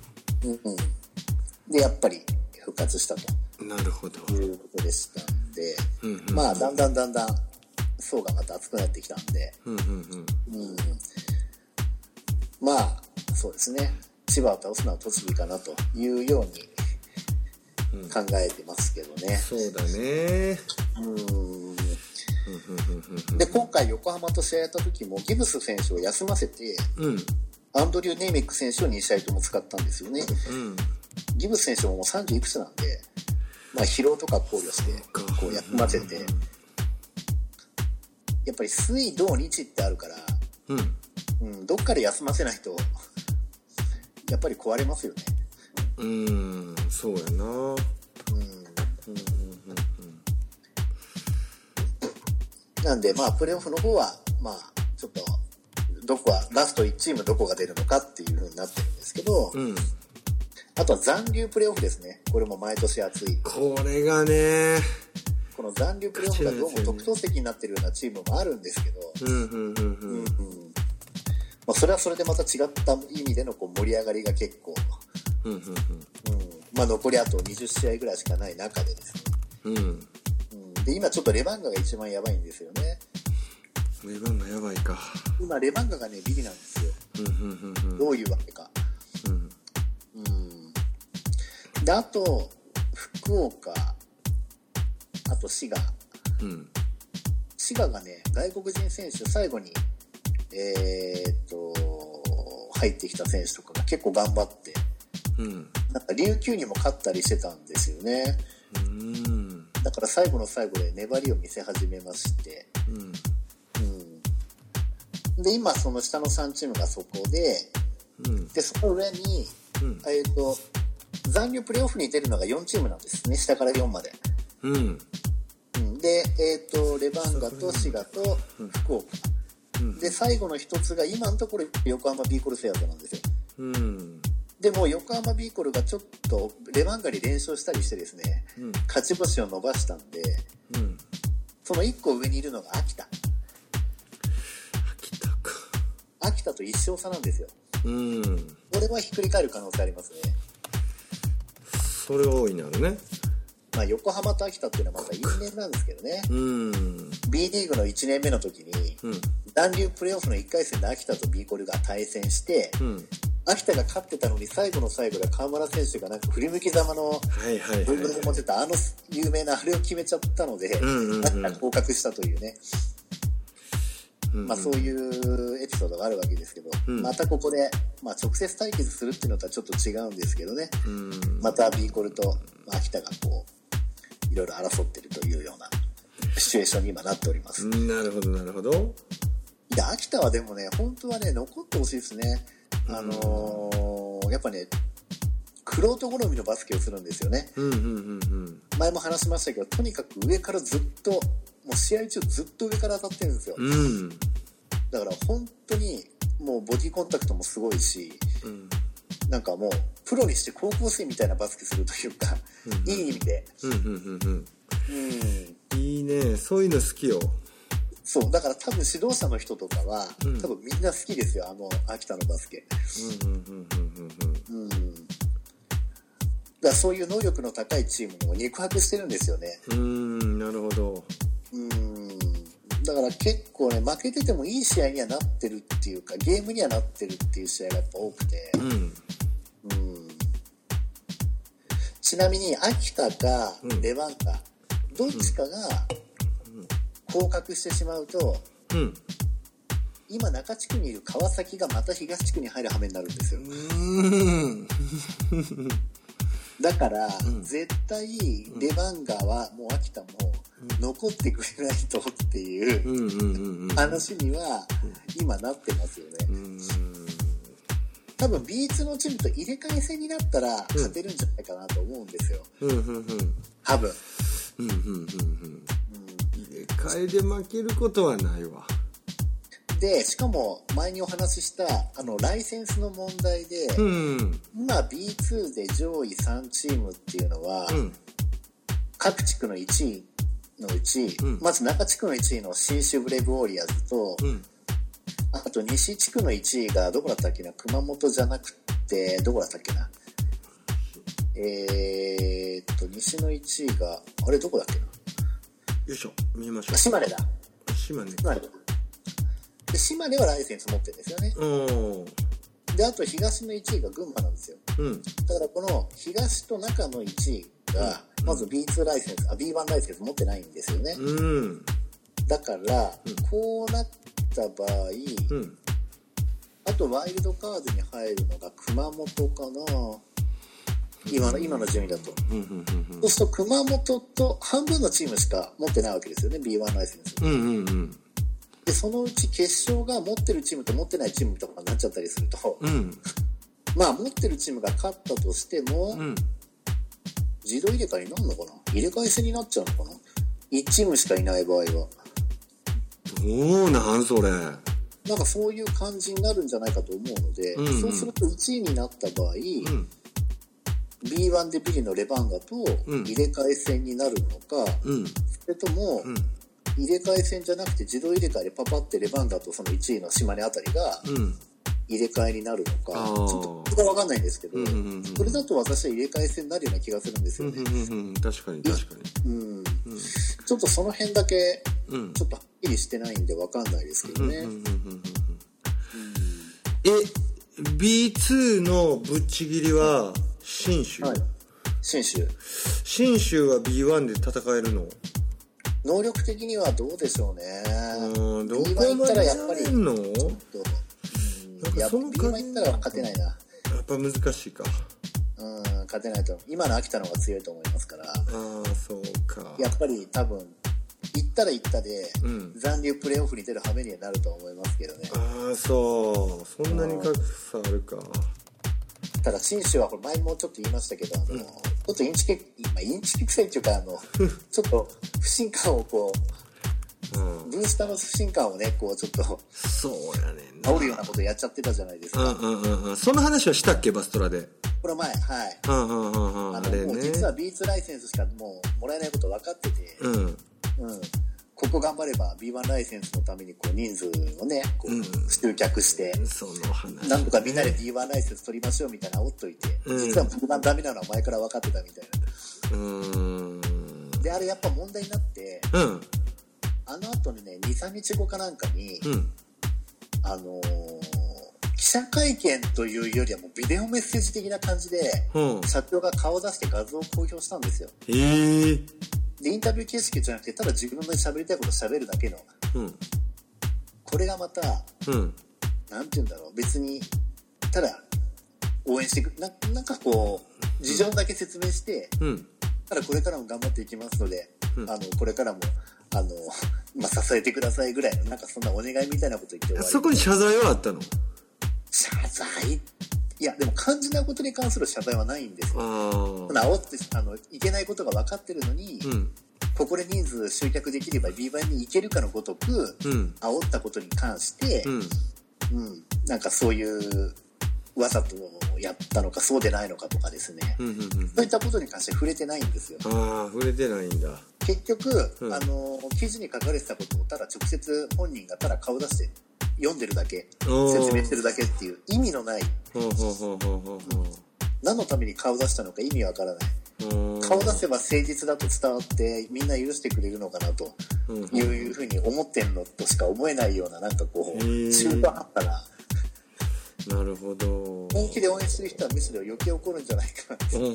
でやっぱり復活したとなるほどいうことでしたんで、うんうんうん、まあだんだんだんだん層がまた厚くなってきたんで、うんうんうんうん、まあそうですね、千葉を倒すのは栃木かなというように考えてますけどね、 うん、そうだね。 うんで今回横浜と試合やった時もギブス選手を休ませて、うん、アンドリュー・ネイミック選手をに試合とも使ったんですよね、うん、ギブス選手ももうさんじゅういくつなんで、まあ、疲労とか考慮してこう休ませて、うん、やっぱり水土日ってあるから、うんうん、どっかで休ませないとやっぱり壊れますよね。 うーん、そうやな、うんうんうんうん、 なんでまあプレーオフの方はまあちょっとどこはラストいちチームどこが出るのかっていう風になってるんですけど、うん、あとは残留プレーオフですね。これも毎年熱い。 これがね、 この残留プレーオフがどうも特等席になってるようなチームもあるんですけど、うんうんうんうんうんうん、まあ、それはそれでまた違った意味でのこう盛り上がりが結構、うんうんうんうん、まあ残りあとにじゅっしあいぐらいしかない中でですね、うんうん、で今ちょっとレバンガが一番やばいんですよね。 レバンガやばいか。 今レバンガがねビリなんですよ、うんうんうんうん、どういうわけか、うんうん、であと福岡、あと滋賀、うん、滋賀がね外国人選手最後にえー、っと入ってきた選手とかが結構頑張って、うん、なんか琉球にも勝ったりしてたんですよね。うん、だから最後の最後で粘りを見せ始めまして、うんうん、で今その下のさんチームがそこで、うん、でその上に、うんえー、っと残留プレーオフに出るのがよんチームなんですね、下からよんまで、うんうん、で、えー、っとレバンガと滋賀と福岡、 うん、で最後の一つが今のところ横浜ビーコルセアーズなんですよ、うん、でも横浜ビーコルがちょっとレバンガに連勝したりしてですね、うん、勝ち星を伸ばしたんで、うん、そのいっこ上にいるのが秋田秋田か秋田と一勝差なんですよ、うん、これはひっくり返る可能性ありますね。 それ大いなるね。 まあ、横浜と秋田っていうのはまた因縁なんですけどね、うん、B リーグのいちねんめの時に、うん、残留プレーオフのいっかい戦で秋田とビーコルが対戦して、うん、秋田が勝ってたのに最後の最後で川村選手がなんか振り向きざまのブルブルで持ってたあの有名なあれを決めちゃったので、うんうん、秋田が降格したというね、うんうん、まあ、そういうエピソードがあるわけですけど、うん、またここで、まあ、直接対決するっていうのとはちょっと違うんですけどね、うん、またビーコルと秋田がこういろいろ争ってるというようなシチュエーションに今なっております。 なるほどなるほど。 いや秋田はでもね本当はね残ってほしいですね。あのー、やっぱね玄人好みのバスケをするんですよね、うんうんうんうん、前も話しましたけどとにかく上からずっともう試合中ずっと上から当たってるんですよ、うん、だから本当にもうボディコンタクトもすごいし、うん、なんかもうプロにして高校生みたいなバスケするというか、うん、いい意味で、うんうんうんうん、いいねそういうの好きよ。 そうだから多分指導者の人とかは、うん、多分みんな好きですよあの秋田のバスケ。うんうんうんうんうん。だからそういう能力の高いチームも肉薄してるんですよね。 うーんなるほど。 うんだから結構ね負けててもいい試合にはなってるっていうかゲームにはなってるっていう試合がやっぱ多くて。うんうんちなみに秋田かレバンガ、うん、どっちかが降格してしまうと、うん、今中地区にいる川崎がまた東地区に入る羽目になるんですよ。うーんだから、うん、絶対レバンガはもう秋田も残ってくれないとっていう話には今なってますよね。うーん多分 ビーツー のチームと入れ替え戦になったら勝てるんじゃないかなと思うんですよ、うんうんうん、多分、うんうんうんうん、 入れ替えで負けることはないわ。 でしかも前にお話ししたあのライセンスの問題で、うん、今 ビーツー で上位さんチームっていうのは、うん、各地区のいちいのうち、うん、まず中地区のいちいの信州ブレイブウォリアーズと、うんあと西地区のいちいがどこだったっけな熊本じゃなくてどこだったっけなえーっと西のいちいがあれどこだっけなよいしょ見えましょう島根だ島根島根で島根はライセンス持ってるんですよね。であと東のいちいが群馬なんですよ、うん、だからこの東と中のいちいがまず ビーツー ライセンスあ ビーワン ライセンス持ってないんですよね、うん、だから、うん、こうなってた場合、うん、あとワイルドカードに入るのが熊本かな今の、今の順位だと、うんうんうんうん、そうすると熊本と半分のチームしか持ってないわけですよね ビーワン ライセンス、うんうんうん、でそのうち決勝が持ってるチームと持ってないチームとかになっちゃったりすると、うん、まあ持ってるチームが勝ったとしても、うん、自動入れ替えになるのかな入れ替え戦になっちゃうのかないちチームしかいない場合はどうなんそれなんかそういう感じになるんじゃないかと思うので、うんうん、そうするといちいになった場合、うん、ビーワン でビリのレバンガと入れ替え戦になるのか、うん、それとも、うん、入れ替え戦じゃなくて自動入れ替えでパパってレバンガとそのいちいの島根あたりが入れ替えになるのか、うん、ちょっと僕は分かんないんですけど、うんうんうん、それだと私は入れ替え戦になるような気がするんですよね、 うんうんうん、確かに確かに、うんうん、 ちょっとその辺だけちょっとはっきりしてないんで分かんないですけどね。 え ビーツー のぶっちぎりは信州、はい、 信州信州は ビーワン で戦えるの？ 能力的にはどうでしょうね。 うんどこまでやれんの？ちょっとなんかその ビーワン 行ったら勝てないな。 やっぱ難しいか。 うん勝てないと今の秋田の方が強いと思いますから。ああそうか。 やっぱり多分行ったら行ったで、うん、残留プレーオフに出る羽目にはなると思いますけどね。 ああそうそんなに格差あるか。 ただ信州はこれ前もちょっと言いましたけどあの、うん、ちょっとインチキ、まあ、インチキ臭いっていうかあのちょっと不信感をこううん、ブースターの不信感をねこうちょっとそうやねん煽るようなことやっちゃってたじゃないですか。 うんうんうんうん。その話はしたっけバストラで。 これ前はい。 うんうんうんうん。あれね。 もう実はビーツライセンスしかもうもらえないこと分かってて。うんうん。ここ頑張れば ビーワン ライセンスのためにこう人数をねこう集客して、うん、その話なんとかみんなで ビーワン ライセンス取りましょうみたいな煽っといて、うん、実は僕がダメなのは前から分かってたみたいな。うーんであれやっぱ問題になって、うん、あの後にね にさんにちごかなんかに、うん、あのー、記者会見というよりはもうビデオメッセージ的な感じで、うん、社長が顔を出して画像を公表したんですよ。へーでインタビュー形式じゃなくてただ自分の喋りたいこと喋るだけの、うん、これがまた、うん、なんて言うんだろう別にただ応援してく な, なんかこう事情だけ説明して、うん、ただこれからも頑張っていきますので、うん、あのこれからもあの、まあ、支えてくださいぐらいのなんかそんなお願いみたいなこと言って終わり。 そこに謝罪はあったの？ 謝罪いやでも肝心なことに関する謝罪はないんですよ。煽ってあのいけないことが分かってるのに、うん、ここで人数集客できれば ビーワン に行けるかのごとく、うん、煽ったことに関して、うんうん、なんかそういうわざとやったのかそうでないのかとかですね、うんうんうん、そういったことに関して触れてないんですよ。 ああ触れてないんだ。 結局、うん、あの記事に書かれてたことをただ直接本人がただ顔出して読んでるだけ説明してるだけっていう意味のない何のために顔出したのか意味わからない。顔出せば誠実だと伝わってみんな許してくれるのかなというふうに思ってんのとしか思えないようななんかこう中途半端な。 なるほど。 本気で応援してる人はむしろ余計怒るんじゃないか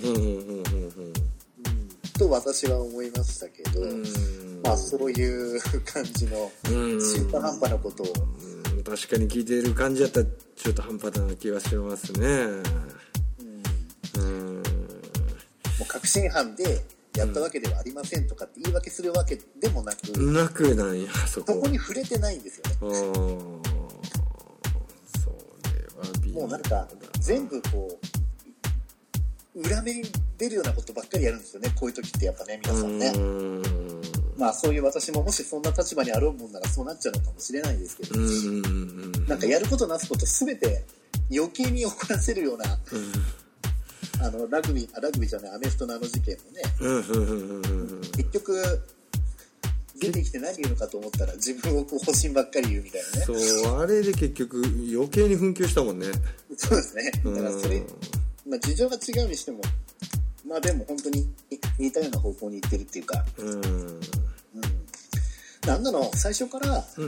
と私は思いましたけど、まあそういう感じの中途半端なことを確かに聞いている感じだったら中途半端な気がしますね。うんうんもう確信犯でやったわけではありませんとかって言い訳するわけでもなく、 うん、なくないやそこそこに触れてないんですよね。それはもうなんか全部こう裏目に出るようなことばっかりやるんですよねこういう時ってやっぱね皆さんね。うんまあそういう私ももしそんな立場にあろうもんならそうなっちゃうのかもしれないですけど、うんうんうん、なんかやることなすこと全て余計に怒らせるような、うん、あのラグビーあラグビーじゃないアメフトのあの事件もね、うんうんうんうん、結局出てきて何言うのかと思ったら自分をこう保身ばっかり言うみたいなね。 そうあれで結局余計に紛糾したもんね。 そうですね。だからそれ、まあ、事情が違うにしてもまあでも本当に似たような方向に行ってるっていうか、うんうん、なんだろう最初から、うん、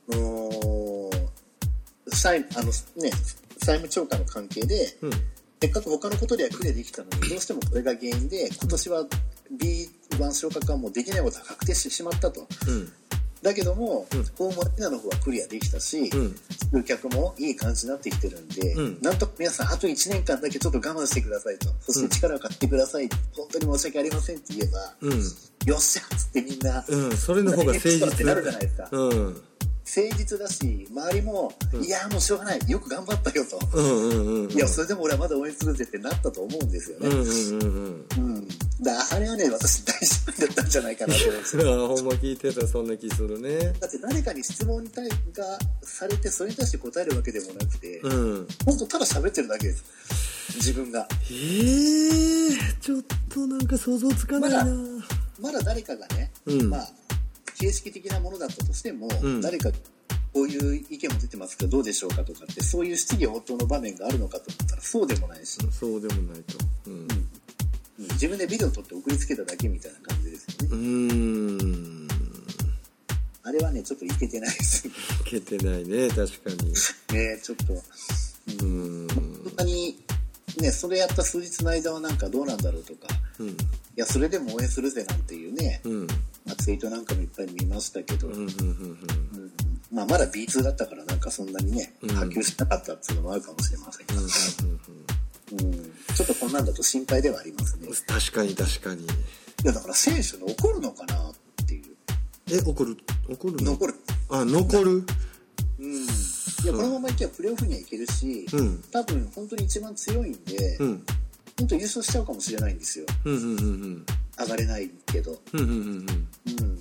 債あのね債務超過の関係で、うん、せっかく他のことではクリアできたのにどうしてもこれが原因で今年は ビーワン 昇格はもうできないことが確定してしまったと。うんだけども、うん、ホームアリーナの方はクリアできたし、うん、集客もいい感じになってきてるんで、うん、なんと皆さんあといちねんかんだけちょっと我慢してくださいと、そして力を貸してください、うん、本当に申し訳ありませんって言えば、うん、よっしゃっつってみんな、うん、 それの方が誠実ってなるじゃないですか、うん、誠実だし周りも、うん、いやもうしょうがないよく頑張ったよと、うんうんうんうん、いやそれでも俺はまだ応援するぜってなったと思うんですよね。うんうんうんうん、だあれはね私大失敗だったんじゃないかなと思うんですよ。 ほんま聞いてたらそんな気するね。 だって誰かに質問に対がされてそれに対して答えるわけでもなくて、うん、本当ただ喋ってるだけです自分が。 えー、ちょっとなんか想像つかないな。 まだ、まだ誰かがね、うん、まあ形式的なものだったとしても、うん、誰かこういう意見も出てますけどどうでしょうかとかってそういう質疑応答の場面があるのかと思ったらそうでもないし、 そうでもないと、うんうん、 自分でビデオ撮って送りつけただけみたいな感じですよね。うーんあれはねちょっといけてないですいけてないね確かにねちょっとうん、本当にねそれやった数日の間はなんかどうなんだろうとか、うん、いやそれでも応援するぜなんていうね、うんまあ、ツイートなんかもいっぱい見ましたけど、うんうんうんうんまあ、まだ ビーツー だったからなんかそんなにね波及しなかったっていうのもあるかもしれませんけど、うんうんうんうん、ちょっとこんなんだと心配ではありますね。 確かに確かに。いやだから選手の怒るのかなっていう。 え怒る怒るの残るあ残るうんいやこのままいけばプレーオフにはいけるし、うん、多分本当に一番強いんで、うん、本当優勝しちゃうかもしれないんですよ、うんうんうんうん、上がれないけど、うんうんうんうん、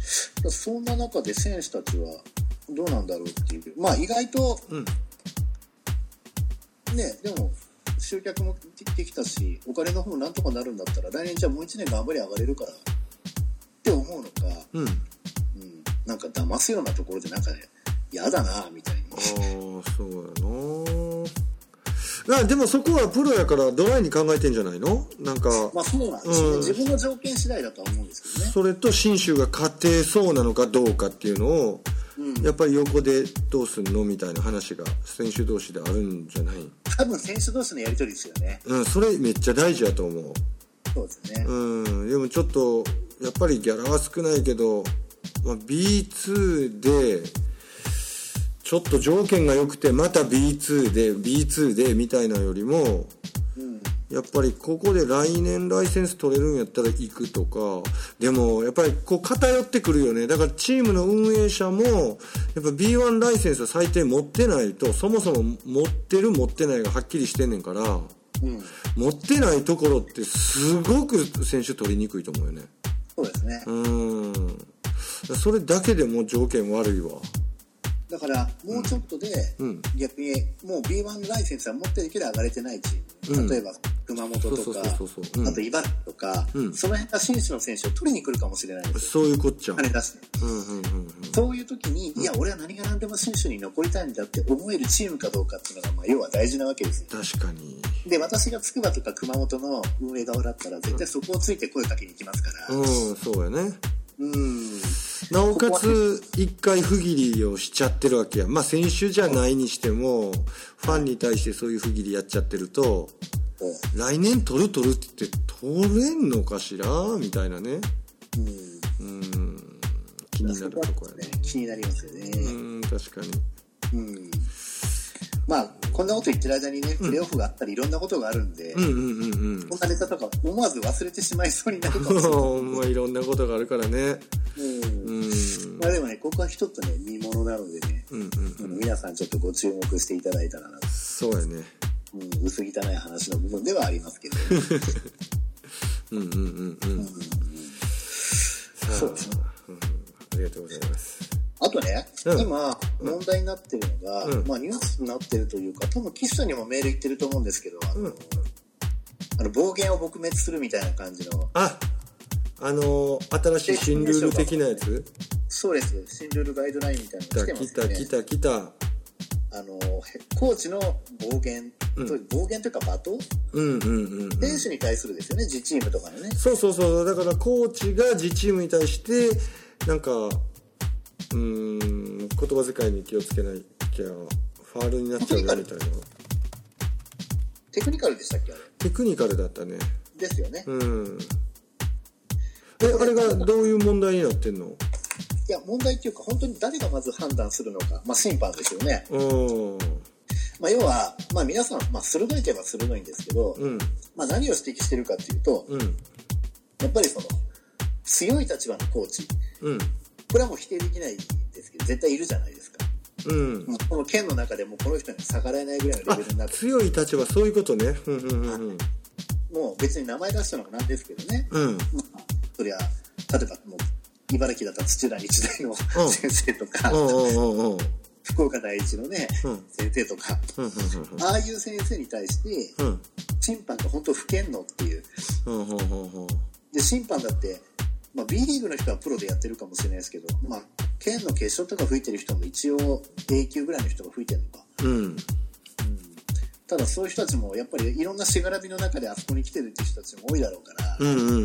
そんな中で選手たちはどうなんだろうっていう、まあ意外と、うん、ね、でも集客もできたし、お金の方もなんとかなるんだったら、来年じゃあもういちねん頑張り上がれるからって思うのか、うん、うん、なんか騙すようなところでなんかね、嫌だなみたいに。 ああ、そうやな。あ、でもそこはプロやからドライに考えてんじゃないの？なんか、 まあそうなんですね、うん、自分の条件次第だとは思うんですけどね。 それと信州が勝てそうなのかどうかっていうのを、うん、やっぱり横でどうすんのみたいな話が選手同士であるんじゃない？ 多分選手同士のやり取りですよね。 うん、それめっちゃ大事やと思う。 そうですね。 うん、でもちょっとやっぱりギャラは少ないけど、まあ、ビーツー でちょっと条件が良くてまた ビーツー で ビーツー でみたいなよりも、うん、やっぱりここで来年ライセンス取れるんやったら行くとか。でもやっぱりこう偏ってくるよね。だからチームの運営者もやっぱ ビーワン ライセンスは最低持ってないと、そもそも持ってる持ってないがはっきりしてんねんから、うん、持ってないところってすごく選手取りにくいと思うよね。 そうですね。 うん、それだけでもう条件悪いわ。 だからもうちょっとで、うん、逆にもう ビーワン ライセンスは持ってるけど上がれてないチーム、うん、例えば熊本とか、あと茨城とか、うん、その辺が選手の選手を取りに来るかもしれないんですよ。 そういうこっちゃ。 金出して、うんうんうんうん、そういう時に、うん、いや俺は何が何でも選手に残りたいんだって思えるチームかどうかっていうのが、まあ、要は大事なわけですよ。 確かに。 で私が筑波とか熊本の運営側だったら絶対そこをついて声かけに行きますから。 うん、そうやね。うん、なおかつ一回不義理をしちゃってるわけや。まあ選手じゃないにしてもファンに対してそういう不義理やっちゃってると、来年取る取るって言って取れんのかしらみたいなね。うん、うん、気になるとこやね。 気になりますよね。 うん、確かに。うん、 まあこんなこと言ってる間にね、プレーオフがあったりいろんなことがあるんで、うんうんうんうん、こんなネタとか思わず忘れてしまいそうになるかもしれないまあいろんなことがあるからね。うん、 うん、まあでもねここは一つね見ものなのでね、うんうんうん、皆さんちょっとご注目していただいたらなと。 そうやね、 うん、薄汚い話の部分ではありますけど、うんうんうんうん、うんうん、そうですね、 うん、ありがとうございます。 あとね、うん、今問題になってるのが、うん、まあニュースになってるというか、多分岸さんにもメール言ってると思うんですけど、あの、うん、あの暴言を撲滅するみたいな感じの、 あ、あの新しい新ルール的なやつ。 そうです、新ルールガイドラインみたいなのが来てますよね。 来た来た来た。 あのコーチの暴言、うん、暴言というか罵倒、うんうんうんうん、選手に対するですよね、自チームとかのね。 そうそうそう、だからコーチが自チームに対してなんかうーん言葉遣いに気をつけないきゃファールになっちゃうみたいな。 テクニカルでしたっけあれ。 テクニカルだったね。 ですよね。うん。 え、あれがどういう問題になってんの？ いや問題っていうか本当に誰がまず判断するのか、まあ審判ですよね。うん。まあ要はまあ皆さんまあ鋭いといえば鋭いんですけど、うん、まあ何を指摘してるかっていうと、うん、やっぱりその強い立場のコーチ。うん。これはもう否定できないですけど絶対いるじゃないですか、うん、この県の中でもこの人に逆らえないぐらいのレベルになって強い立場、そういうことね、うんうんうん、 もう別に名前出したのもなんですけどね、うんまあ、そりゃ例えばもう茨城だったら土浦日大の先生とか、うんうんうん、福岡第一のね、うん、先生とか、うんうんうん、ああいう先生に対して、うん、審判が本当不見能っていう、うんうんうん、で審判だってまあ、B リーグの人はプロでやってるかもしれないですけど、まあ、県の決勝とか吹いてる人も一応 A 級ぐらいの人が吹いてるのか、うんうん、ただそういう人たちもやっぱりいろんなしがらみの中であそこに来てるっていう人たちも多いだろうから、うんうんうんうん、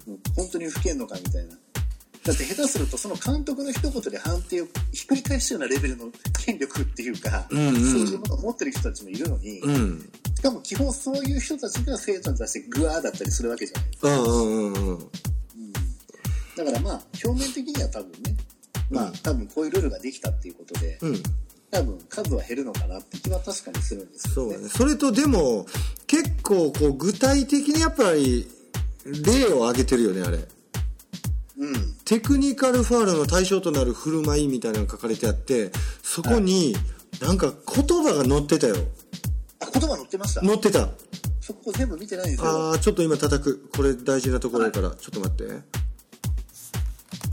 本当に吹けんのかみたいな。だって下手するとその監督の一言で判定をひっくり返すようなレベルの権力っていうか、うんうん、そういうものを持ってる人たちもいるのに、うん、しかも基本そういう人たちが生徒に対してグワーだったりするわけじゃないですか、うんうんうんうん、だからまあ表面的には多分ね、まあ多分こういうルールができたっていうことで、うん、多分数は減るのかなって気は確かにするんですけどね。 そうね。それとでも結構こう具体的にやっぱり例を挙げてるよねあれ。うん、テクニカルファールの対象となる振る舞いみたいなのが書かれてあって、そこになんか言葉が載ってたよ。 あ、言葉載ってました。 載ってた。 そこ全部見てないんですよ。 ああ、ちょっと今叩く。これ大事なところだから、はい、ちょっと待って。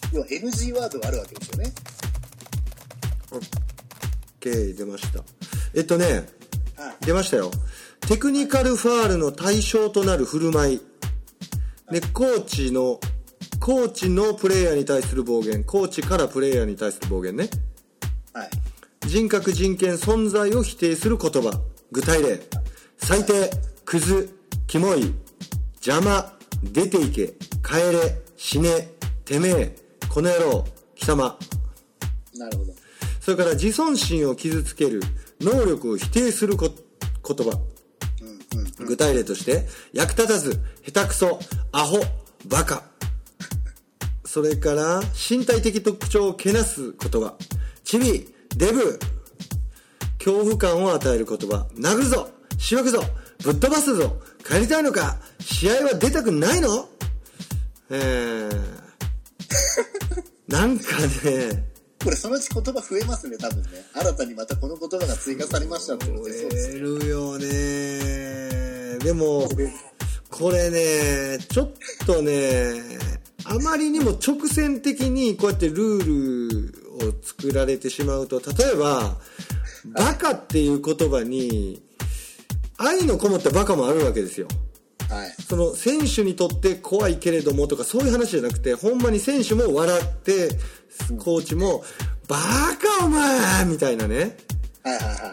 要は エヌジー ワードがあるわけですよね。 オッケー、出ました。えっとね、 はい、 出ましたよ。テクニカルファールの対象となる振る舞い、でコーチのコーチのプレイヤーに対する暴言、コーチからプレイヤーに対する暴言ね、 はい、 人格人権存在を否定する言葉、具体例、最低、クズ、キモい、邪魔、出ていけ、帰れ、死ね、てめえ、この野郎、貴様。 なるほど。 それから自尊心を傷つける、能力を否定するこ言葉、うんうんうん、具体例として役立たず、下手くそ、アホ、バカ。それから身体的特徴をけなす言葉、チビ、デブ、恐怖感を与える言葉、殴るぞ、しばくぞ、ぶっ飛ばすぞ、帰りたいのか、試合は出たくないの、えー、なんかね、 これそのうち言葉増えますね、多分ね。新たにまたこの言葉が追加されましたってことで。 増えるよね。でもこれね、ちょっとね、あまりにも直線的にこうやってルールを作られてしまうと、例えばバカっていう言葉に愛のこもったバカもあるわけですよ。 はい、 その選手にとって怖いけれどもとかそういう話じゃなくて、ほんまに選手も笑ってコーチもバカお前みたいなね、 はいはいはいはい、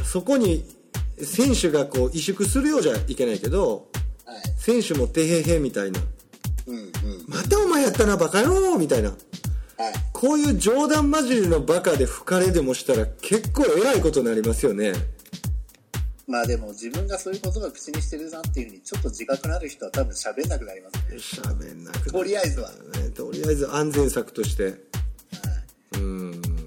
そこに選手がこう萎縮するようじゃいけないけど、はい、選手もてへへみたいな、うんうん、またお前やったなバカ野郎みたいな、はい、こういう冗談交じりのバカで吹かれでもしたら結構えらいことになりますよね。 まあでも自分がそういうことが口にしてるなっていうふうにちょっと自覚のある人は多分喋んなくなりますね。 喋んなくなる。 とりあえずは、 ね、とりあえず安全策として、はい、 うん。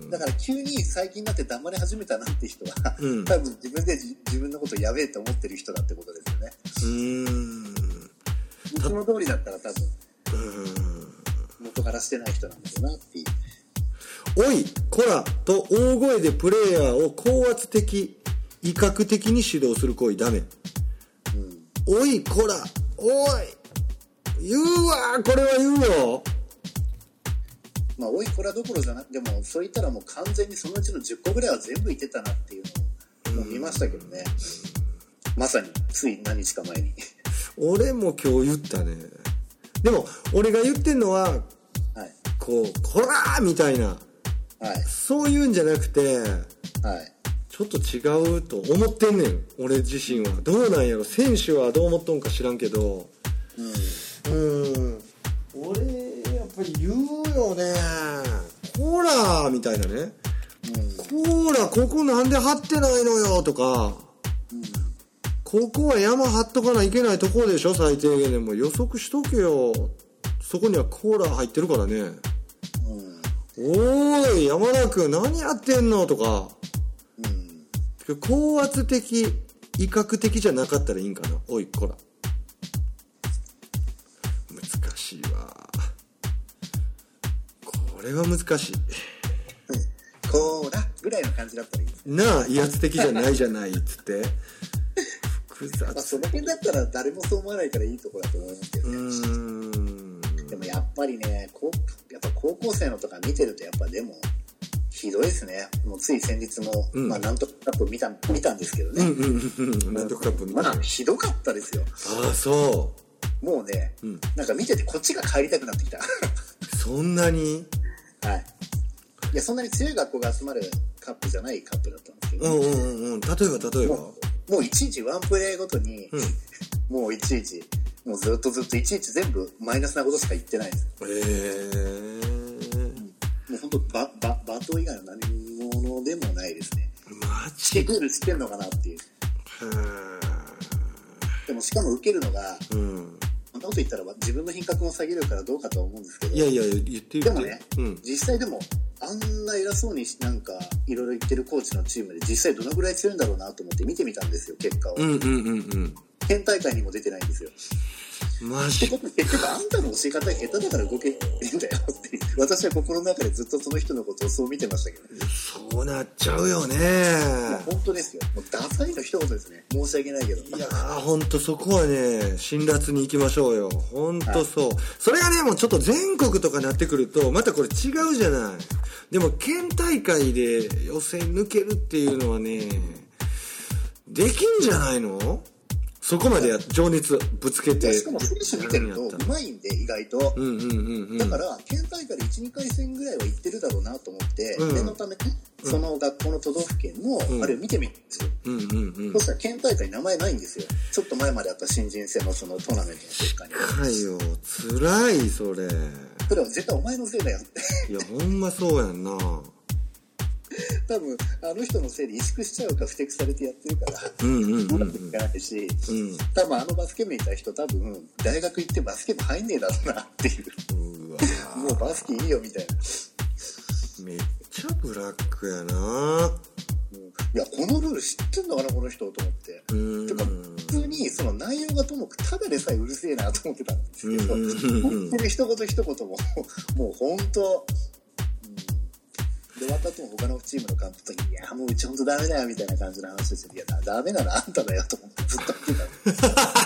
だから急に最近になって黙り始めたなって人は、うん、多分自分で自分のことやべえと思ってる人だってことですよね。うーん。いつも通りだったら多分、うん、元からしてない人なんだろうなっていう。 おいこらと大声でプレイヤーを高圧的威嚇的に指導する行為ダメ、うん、おいこらおい言うわ、これは言うよ。 まあおいこらどころじゃなくても、そう言ったらもう完全にそのうちのじゅっこぐらいは全部言ってたなっていうのを見ましたけどね、うん、まさについ何日か前に俺も今日言ったね。でも俺が言ってんのは、はい、こうこらーみたいな、はい、そういうんじゃなくて、はい、ちょっと違うと思ってんねん俺自身は。どうなんやろ、選手はどう思っとんか知らんけど、うん、うん俺やっぱり言うよね、こらーみたいなね、うん、こらここなんで張ってないのよとか、うん、ここは山張っとかないけないとこでしょ、最低限でも予測しとけよ、そこにはコーラ入ってるからね、うん、おーい山田君何やってんのとか、うん、高圧的威嚇的じゃなかったらいいんかな、おいこら。難しいわこれは難しい、うん、 こーらぐらいの感じだったらいいですなあ、威圧的じゃないじゃないっつって複雑、まあ、その辺だったら誰もそう思わないからいいところだと思いますけどね。うーん、でもやっぱりね、こうやっぱ高校生のとか見てるとやっぱでもひどいですね。もうつい先日も、うん、まあなんとかカップ見た見たんですけどね。うんうんうん、なんとかカップ見た。まあひどかったですよ。 ああそう。 もうね、うん、なんか見ててこっちが帰りたくなってきた。 そんなに？ はい。いやそんなに強い学校が集まるカップじゃないカップだったんですけど、ね。 うんうんうん。例えば例えば。 もう、もういちいちワンプレーごとに、うん、もういちいちもうずっとずっといちいち全部マイナスなことしか言ってないんです。へえー。もう本当バババト以外の何者でもないですね。マジで。ゴールしてんのかなっていう。でもしかも受けるのが、うん、そんなこと言ったら自分の品格も下げるからどうかとは思うんですけど。 いやいや言ってる。 でもね、うん、実際でもあんな偉そうになんかいろいろ言ってるコーチのチームで実際どのぐらい強いんだろうなと思って見てみたんですよ、結果を。うんうんうんうん。県大会にも出てないんですよ。マジってことで、てかあんたの教え方下手だから動けねえんだよって私は心の中でずっとその人のことをそう見てましたけどね。 そうなっちゃうよね。 本当ですよ。もうダサいの一言ことですね。申し訳ないけど。 いやー、ほんとそこはね、辛辣に行きましょうよ。ほんとそう、はい。それがね、もうちょっと全国とかになってくると、またこれ違うじゃない。でも、県大会で予選抜けるっていうのはね、できんじゃないの？そこまでや情熱ぶつけて。 しかも選手見てるとうまいんで、意外と。 うんうんうんうん、 だから、県大会でいち、にかい戦ぐらいは行ってるだろうなと思って、うん、念のためね、その学校の都道府県の、うん、あれを見てみるんですよ。うんうんうん、そしたら県大会名前ないんですよ。ちょっと前まであった新人戦のそのトーナメントの結果に。 かよ、辛い、それ。 それは絶対お前のせいだよって。 いや、ほんまそうやんな。 多分あの人のせいで萎縮しちゃうかふてくされてやってるからうんうんうん、うん、 うまくいかないし、うん、多分あのバスケ部にいた人多分大学行ってバスケ部入んねえだろうなっていう、うわもうバスケいいよみたいな。 めっちゃブラックやな。 いやこのルール知ってんのかなこの人と思って。てか普通にその内容がともかくただでさえうるせえなと思ってたんですけど、本当に一言一言ももう本当で終わった後も他のチームの監督といやもううちほんとダメだよみたいな感じの話をしていやダメなのあんただよと思ってずっと言って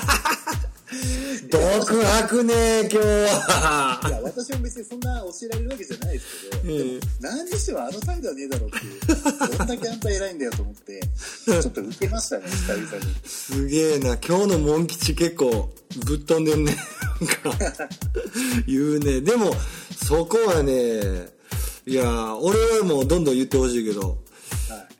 た独白ね今日は。 いや私も別にそんな教えられるわけじゃないですけど、えー、でも何にしてもあの態度はねえだろうっていうどんだけあんた偉いんだよと思ってちょっと受けましたね久々に。 すげえな今日のモン吉結構ぶっ飛んでんねなんか言うね。でもそこはねいやー俺はもうどんどん言ってほしいけど、はい、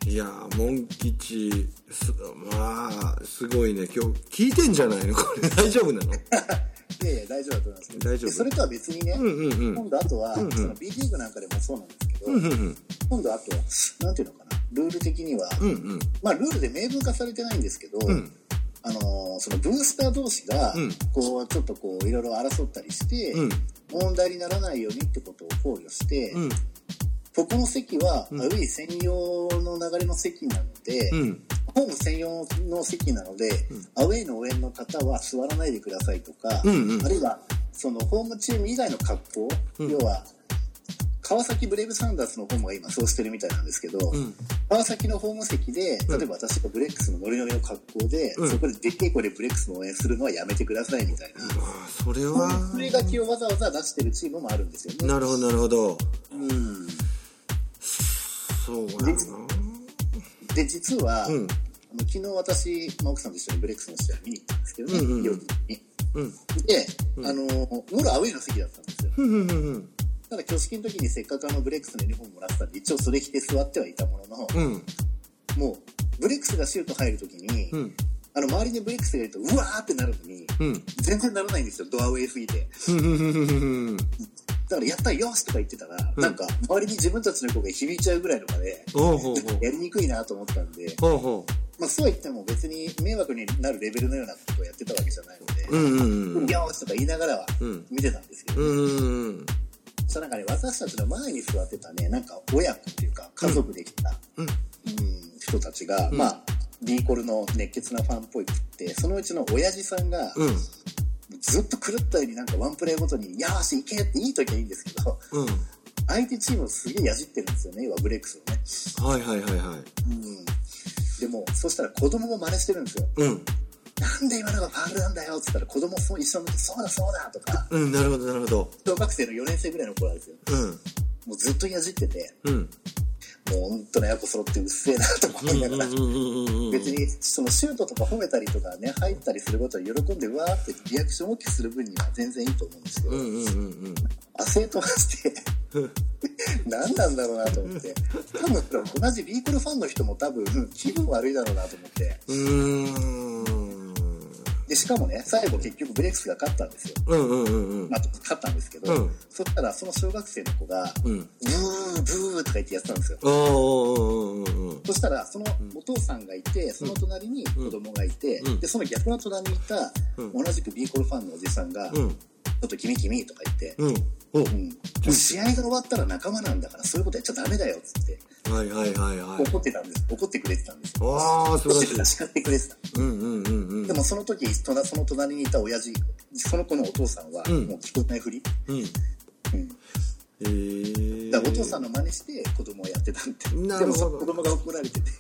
いやーモン吉まあすごいね今日聞いてんじゃないのこれ大丈夫なの？いやいや大丈夫だと思いますけど大丈夫。それとは別にね、うんうんうん、今度あとは、うんうん、その B リーグなんかでもそうなんですけど、うんうんうん、今度あとはなんていうのかなルール的には、うんうん、まあルールで明文化されてないんですけど、うん、あのー、そのブースター同士が、うん、こうちょっとこういろいろ争ったりして、うん、問題にならないようにってことを考慮して、うんここの席は、うん、アウェイ専用の流れの席なので、うん、ホーム専用の席なので、うん、アウェイの応援の方は座らないでくださいとか、うんうん、あるいはそのホームチーム以外の格好、うん、要は川崎ブレイブサンダースのホームが今そうしてるみたいなんですけど、うん、川崎のホーム席で例えば私がブレックスのノリノリの格好で、うん、そこででっけえ声でブレックスの応援するのはやめてくださいみたいな、 うん、それはそれ書きをわざわざ出してるチームもあるんですよね。 なるほどなるほど。 うんそうなので実は、うん、あの昨日私、まあ、奥さんと一緒にブレックスの試合見に行ったんですけどね、うんうん、夜に、うん、で、うん、あのもろアウェイの席だったんですよ、うんうんうん、ただ挙式の時にせっかくあのブレックスのユニフォームもらってたんで一応それ着て座ってはいたものの、うん、もうブレックスがシュート入る時に、うん、あの周りにブレックスがいるとうわーってなるのに、うん、全然ならないんですよドアウェイすぎてだからやったらよしとか言ってたら、うん、なんか周りに自分たちの声が響いちゃうぐらいのまでほうほうほうやりにくいなと思ったんで、 ほうほうまあ、そうは言っても別に迷惑になるレベルのようなことをやってたわけじゃないので、 うんうんうん、 よしとか言いながらは見てたんですけど、ね、うんうんうん、そしたらなんかね私たちの前に座ってたねなんか親子っていうか家族できた、うんうん、人たちが、うん、まあビーコルの熱血なファンっぽいってそのうちの親父さんが、うんずっと狂ったようになんかワンプレーごとに「よーし行け!」っていい時はいいんですけど、うん、相手チームをすげえやじってるんですよね要はブレックスをね。はいはいはいはい、 うん、でもそしたら子供も真似してるんですよ、うん、なんで今のがファールなんだよっつったら子供も一緒に「そうだそうだ」とか、 うん、なるほどなるほど小学生のよねん生ぐらいの子なんですよ、うん、もうずっとやじってて、うんもう本当に親子揃ってうっせえなと思いながら別にそのシュートとか褒めたりとかね入ったりすることを喜んでうわーってリアクションを大きくする分には全然いいと思うんですけど、うんうんうんうん、亜生として何なんだろうなと思って多分同じビーコルファンの人も多分気分悪いだろうなと思ってうーんでしかもね最後結局ブレックスが勝ったんですよ、うんうんうんうんまあ、勝ったんですけど、うん、そしたらその小学生の子が、うん、ブーブーとか言ってやってたんですよ。おーおーおーおーそしたらそのお父さんがいてその隣に子供がいて、うん、でその逆の隣にいた、うん、同じくビーコルファンのおじさんが、うん、ちょっと君君とか言って、うんうん、もう試合が終わったら仲間なんだからそういうことやっちゃダメだよっつってはいはいはいはい、 怒ってたんです怒ってくれてたんですよ。 ああ素晴らしい叱ってくれてた、 うんうんうんうん、 でもその時その隣にいた親父その子のお父さんはもう聞こえないふり、うんうんえー、だからお父さんの真似して子供をやってたんでなるほどでもその子供が怒られてて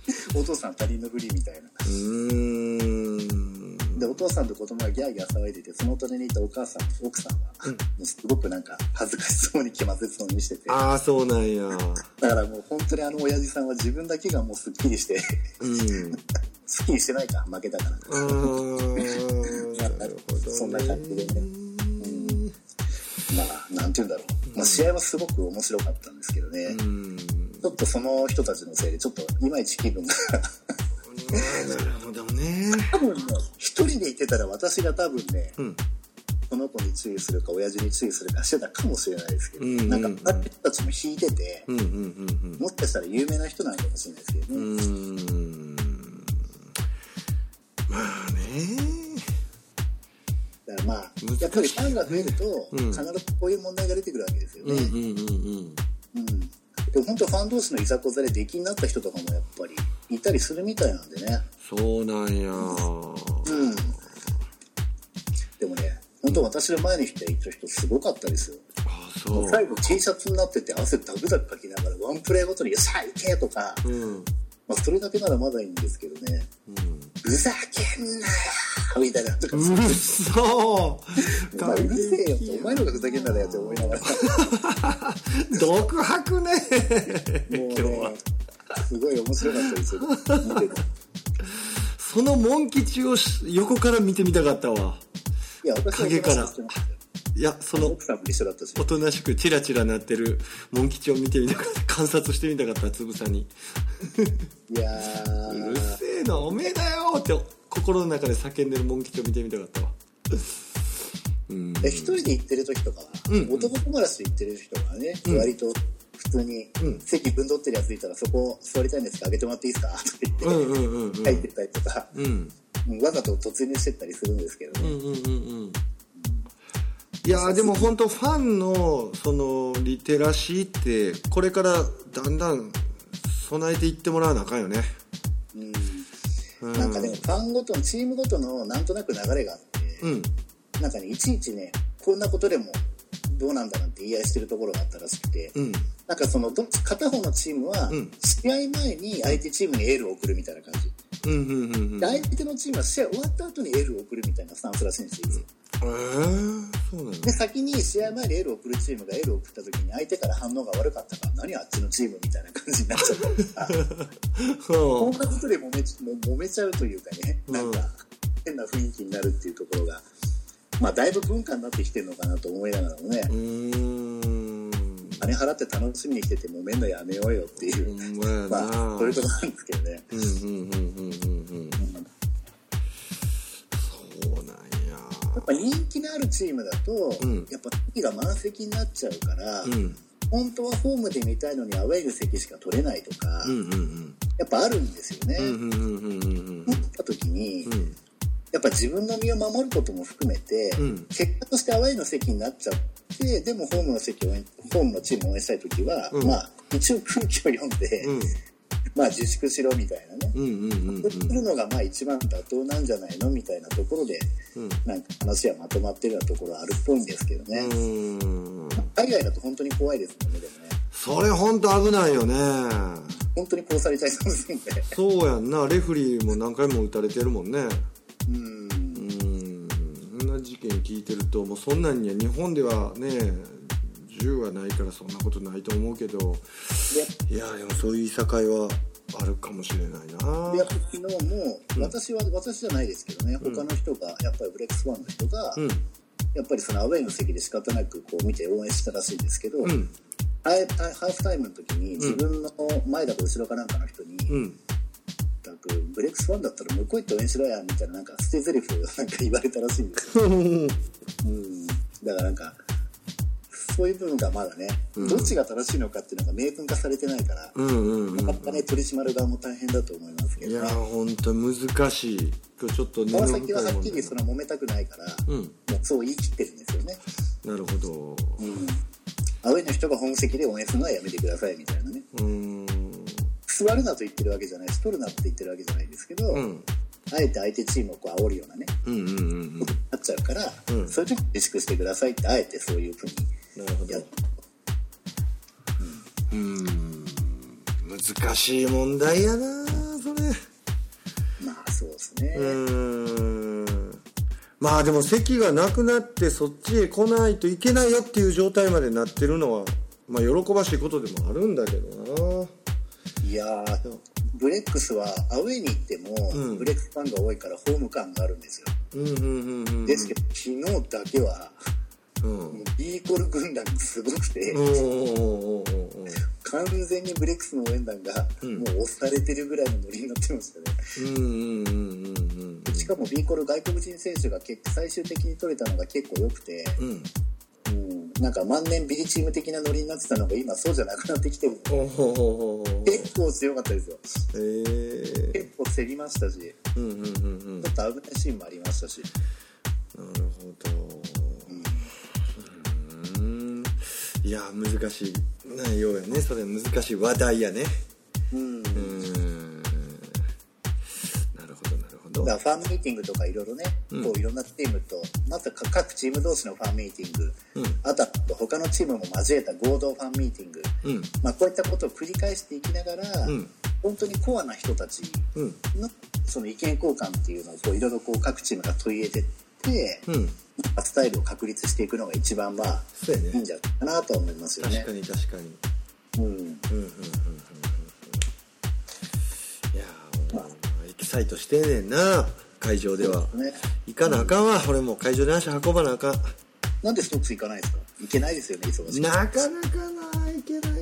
お父さん他人のふりみたいな。 うーん。 でお父さんと子供がギャーギャー騒いでて、その隣にいたお母さん奥さんは、うん、もうすごくなんか恥ずかしそうに気まずそうにしてて。 ああそうなんや。 だからもう本当にあの親父さんは自分だけがもうすっきりして、うん、すっきりしてないか負けたから。あなるほど、ね、そんな感じでね。うん、まあなんて言うんだろう。まあ試合はすごく面白かったんですけどね。うん、ちょっとその人たちのせいでちょっといまいち気分がなるほどね。 多分ね一人でいてたら私が多分ね、うん、その子に注意するか親父に注意するかしてたかもしれないですけど、うんうんうん、なんかあの人たちも引いてて、うんうんうんうん、もしかしたら有名な人なのかもしれないですけどね。うーんまあね。 だからまあやっぱりファンが増えると、うん、必ずこういう問題が出てくるわけですよね。うんうんうんうん。うんでも本当ファン同士のいざこざで出来になった人とかもやっぱりいたりするみたいなんでね。 そうなんや。うん。 でもね、本当私の前に来ていた人すごかったですよ。 あ、そう。 最後 T シャツになってて汗ダクダクかきながらワンプレーごとに「よっしゃ行け!」とか、うん、まあそれだけならまだいいんですけどね。うん、ふざけんなよみたいなとか。 うっそお前うるせえよってお前のがふざけんなよって思いながら。 独白ね。 もうねすごい面白かったですよ。見てて。 そのモン吉を横から見てみたかったわ。 いや私は影から。いやその奥さんも一緒だったし。 おとなしくチラチラなってるモン吉を見てみたかった。観察してみたかったつぶさに。 いやうるせえなおめえだよって心の中で叫んでるモン吉を見てみたかったわ。 うん、一人で行ってる時とか、うん、男友達で行ってる人がね、うん、割と普通に、うん、席分取ってるやついたらそこ座りたいんですか、上げてもらっていいですかとか言って、うんうんうんうん、入ってったりとか、うん、わざと突入してったりするんですけどね。うんうんうんうん、 いやでも本当ファンのそのリテラシーってこれからだんだん備えていってもらわなあかんよね。 うん、なんかでもファンごとのチームごとのなんとなく流れがあって、うん、なんかねいちいちねこんなことでもどうなんだなんて言い合いしてるところがあったらしくて、うん、なんかそのど片方のチームは試合前に相手チームにエールを送るみたいな感じ、うんうんうんうん、で相手のチームは試合終わった後にエールを送るみたいなスタンスらしいんですよ。 えー、そうなんだ。 で先に試合前にエールを送るチームがエールを送った時に相手から反応が悪かったから何あっちのチームみたいな感じになっちゃったりとかこんなことで揉め、揉めちゃうというかね、なんか変な雰囲気になるっていうところがまあだいぶ文化になってきてるのかなと思いながらもね、うーん金払って楽しみに来てて揉めんのやめようよっていう、うん、まあそういうところなんですけどね。うんうんうんうんうんうん、そうなんや。やっぱ人気のあるチームだと、うん、やっぱ席が満席になっちゃうから、うん、本当はホームで見たいのにアウェイの席しか取れないとか、うんうんうん、やっぱあるんですよね。なった時に、うん、やっぱ自分の身を守ることも含めて、うん、結果としてアウェイの席になっちゃってでもホームの席をホームのチームを応援したい時は、うん、まあ一応空気を読んで、うん、まあ自粛しろみたいなね、うんうんうんうん、そうするのがまあ一番妥当なんじゃないのみたいなところで、うん、なんか話はまとまってるようなところはあるっぽいんですけどね。うん、海外だと本当に怖いですもんね。でもねそれ本当危ないよね。 本当に殺されちゃいそうですんで。 そうやんな。レフリーも何回も撃たれてるもんね。うん、そんな事件聞いてるともうそんなんには日本ではね銃はないからそんなことないと思うけど、いやでもそういういさかいはあるかもしれないな。 でやっぱ昨日も、うん、私は私じゃないですけどね、他の人がやっぱりブレックスファンの人が、うん、やっぱりそのアウェイの席で仕方なくこう見て応援したらしいんですけど、うん、ハーフタイムの時に自分の前だと後ろかなんかの人に、うん、ブレックスファンだったら向こう行って応援しろやみたいななんか捨て台詞をなんか言われたらしいんですよ、うん、だからなんかそういう部分がまだね、うん、どっちが正しいのかっていうのが明文化されてないから、うんうんうん、なかなかね取り締まる側も大変だと思いますけど、ね、 いや本当難しい。今日ちょっと川崎ははっきりその揉めたくないから、うん、もうそう言い切ってるんですよね。 なるほど、 うん、アウェイの人が本席で応援するのはやめてくださいみたいなね。うーん座るなと言ってるわけじゃないし取るなって言ってるわけじゃないですけど、うん、あえて相手チームをこう煽るようなね、うんうんうんうん、なっちゃうから、うん、そういう時に自粛してくださいってあえてそういうふうにやる。 うん、うん難しい問題やなそそれ。 まあそうですね。 うーん。まあでも席がなくなってそっちへ来ないといけないよっていう状態までなってるのはまあ喜ばしいことでもあるんだけどな。 いやーブレックスはアウェーに行っても、うん、ブレックスファンが多いからホーム感があるんですよ。うんうんうんうん、ですけど昨日だけは、うん、ビーコル軍団がすごくて、完全にブレックスの応援団がもう押されてるぐらいのノリになってましたね。うんうんうんうんうん、しかもビーコル外国人選手が結最終的に取れたのが結構良くて、うんうん、なんか万年ビリチーム的なノリになってたのが今そうじゃなくなってきてる。結構強かったですよ。へー、結構競りましたし、うんうんうんうん、ちょっと危ないシーンもありましたし。 なるほど。うん、いや難しい内容やね。それ難しい話題やね。うん、うんだからファンミーティングとかいろいろね、うん、こういろんなチームとまた各チーム同士のファンミーティング、うん、あとは他のチームも交えた合同ファンミーティング、うん、まあ、こういったことを繰り返していきながら、うん、本当にコアな人たちのその意見交換っていうのをこういろいろこう各チームが取り入れてって、うん、スタイルを確立していくのが一番まあ、ね、いいんじゃないかなと思いますよね。 確かに確かに。うんうんうんうんうん。いやー、まあエキサイトしてんねんな会場では、ね、行かなあかんわ、うん、俺も会場で足運ばなあかん。 なんでストックス行かないですか？行けないですよね、忙しい。 なかなかな行けないな。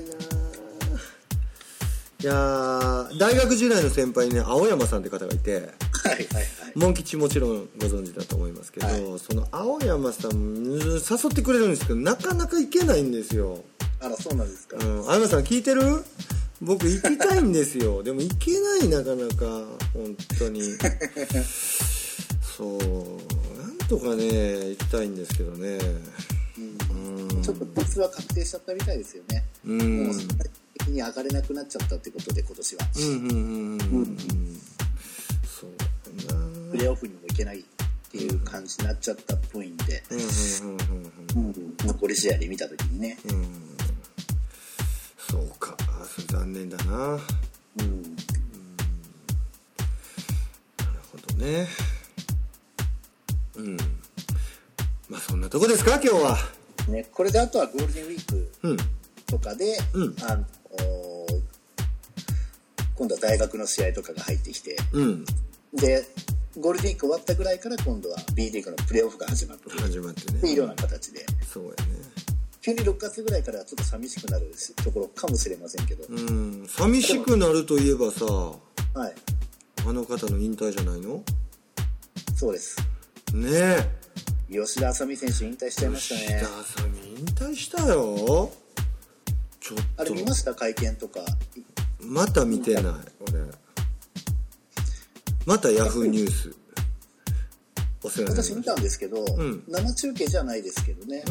いや大学時代の先輩にね青山さんって方がいて、はいはいはい、モン吉もちろんご存知だと思いますけど、はい、その青山さん誘ってくれるんですけどなかなか行けないんですよ。 あらそうなんですか。 うん、青山さん聞いてる？僕行きたいんですよ。でも行けないなかなか本当にそうなんとかね行きたいんですけどね、 うんうん、ちょっとコツは確定しちゃったみたいですよね。うん、もうそんな的に上がれなくなっちゃったってことで今年はうんうんうんうん、うん、そうだな。プレーオフにも行けないっていう感じになっちゃったっぽいんで、うんうんうんうん、残り試合で見た時にね、うん、 そうか残念だな、うんうん、なるほどね。うんまあそんなとこですか今日は、 ね、これであとはゴールデンウィークとかで、うん、あの今度は大学の試合とかが入ってきて、うん、でゴールデンウィーク終わったぐらいから今度は B リーグのプレーオフが始まって始まってねっていうような形で、 そうやね。 急にろくがつぐらいからちょっと寂しくなるところかもしれませんけど、うん寂しくなるといえばさ、はい、あの方の引退じゃないの？ そうですねえ吉田麻美選手引退しちゃいましたね。 吉田麻美引退したよ。ちょっとあれ見ました会見とか？ また見てない、うん、俺またヤフーニュース私見たんですけど、うん、生中継じゃないですけどね、うん、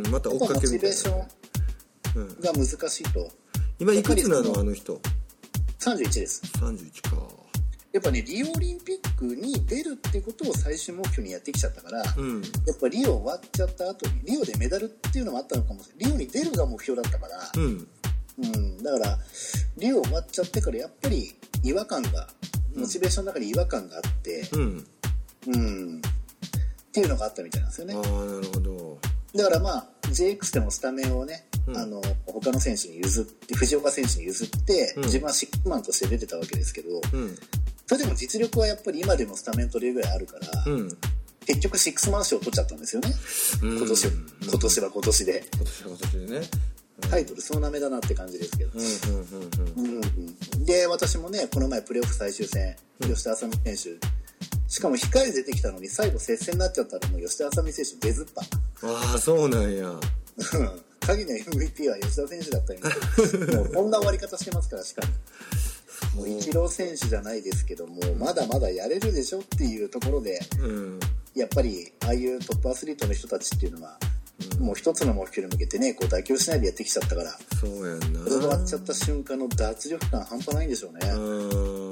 また追っかけるみたいな、モチベーションが難しいと、うん、 今いくつなのあの人？ さんじゅういちです。 さんじゅういちか。 やっぱねリオオリンピックに出るってことを最終目標にやってきちゃったから、うん、やっぱリオ終わっちゃった後にリオでメダルっていうのもあったのかもしれない。リオに出るが目標だったから、うんうん、だからリオ終わっちゃってからやっぱり違和感がモチベーションの中に違和感があって、うんうん、っていうのがあったみたいなんですよね。 ああなるほど。 だからまあ ジェイエックス でもスタメンをね、うん、あの他の選手に譲って藤岡選手に譲って、うん、自分はシックスマンとして出てたわけですけど、うん、それでも実力はやっぱり今でもスタメン取れるぐらいあるから、うん、結局シックスマン賞を取っちゃったんですよね、うん、今年今年は今年で今年は今年でね、 タイトル総なめだなって感じですけど、うんうんうんうん、で私もねこの前プレーオフ最終戦、うん、吉田麻美選手しかも控え出てきたのに最後接戦になっちゃったらもう吉田麻美選手出ずっぱ。 ああそうなんや。 鍵の エムブイピー は吉田選手だったりもうこんな終わり方してますから。しかももうイチロー選手じゃないですけどもまだまだやれるでしょっていうところで、うん、やっぱりああいうトップアスリートの人たちっていうのは、うん、もう一つの目標に向けてねこう妥協しないでやってきちゃったから、 そうやんな。 これ終わっちゃった瞬間の脱力感半端ないんでしょうね。うん、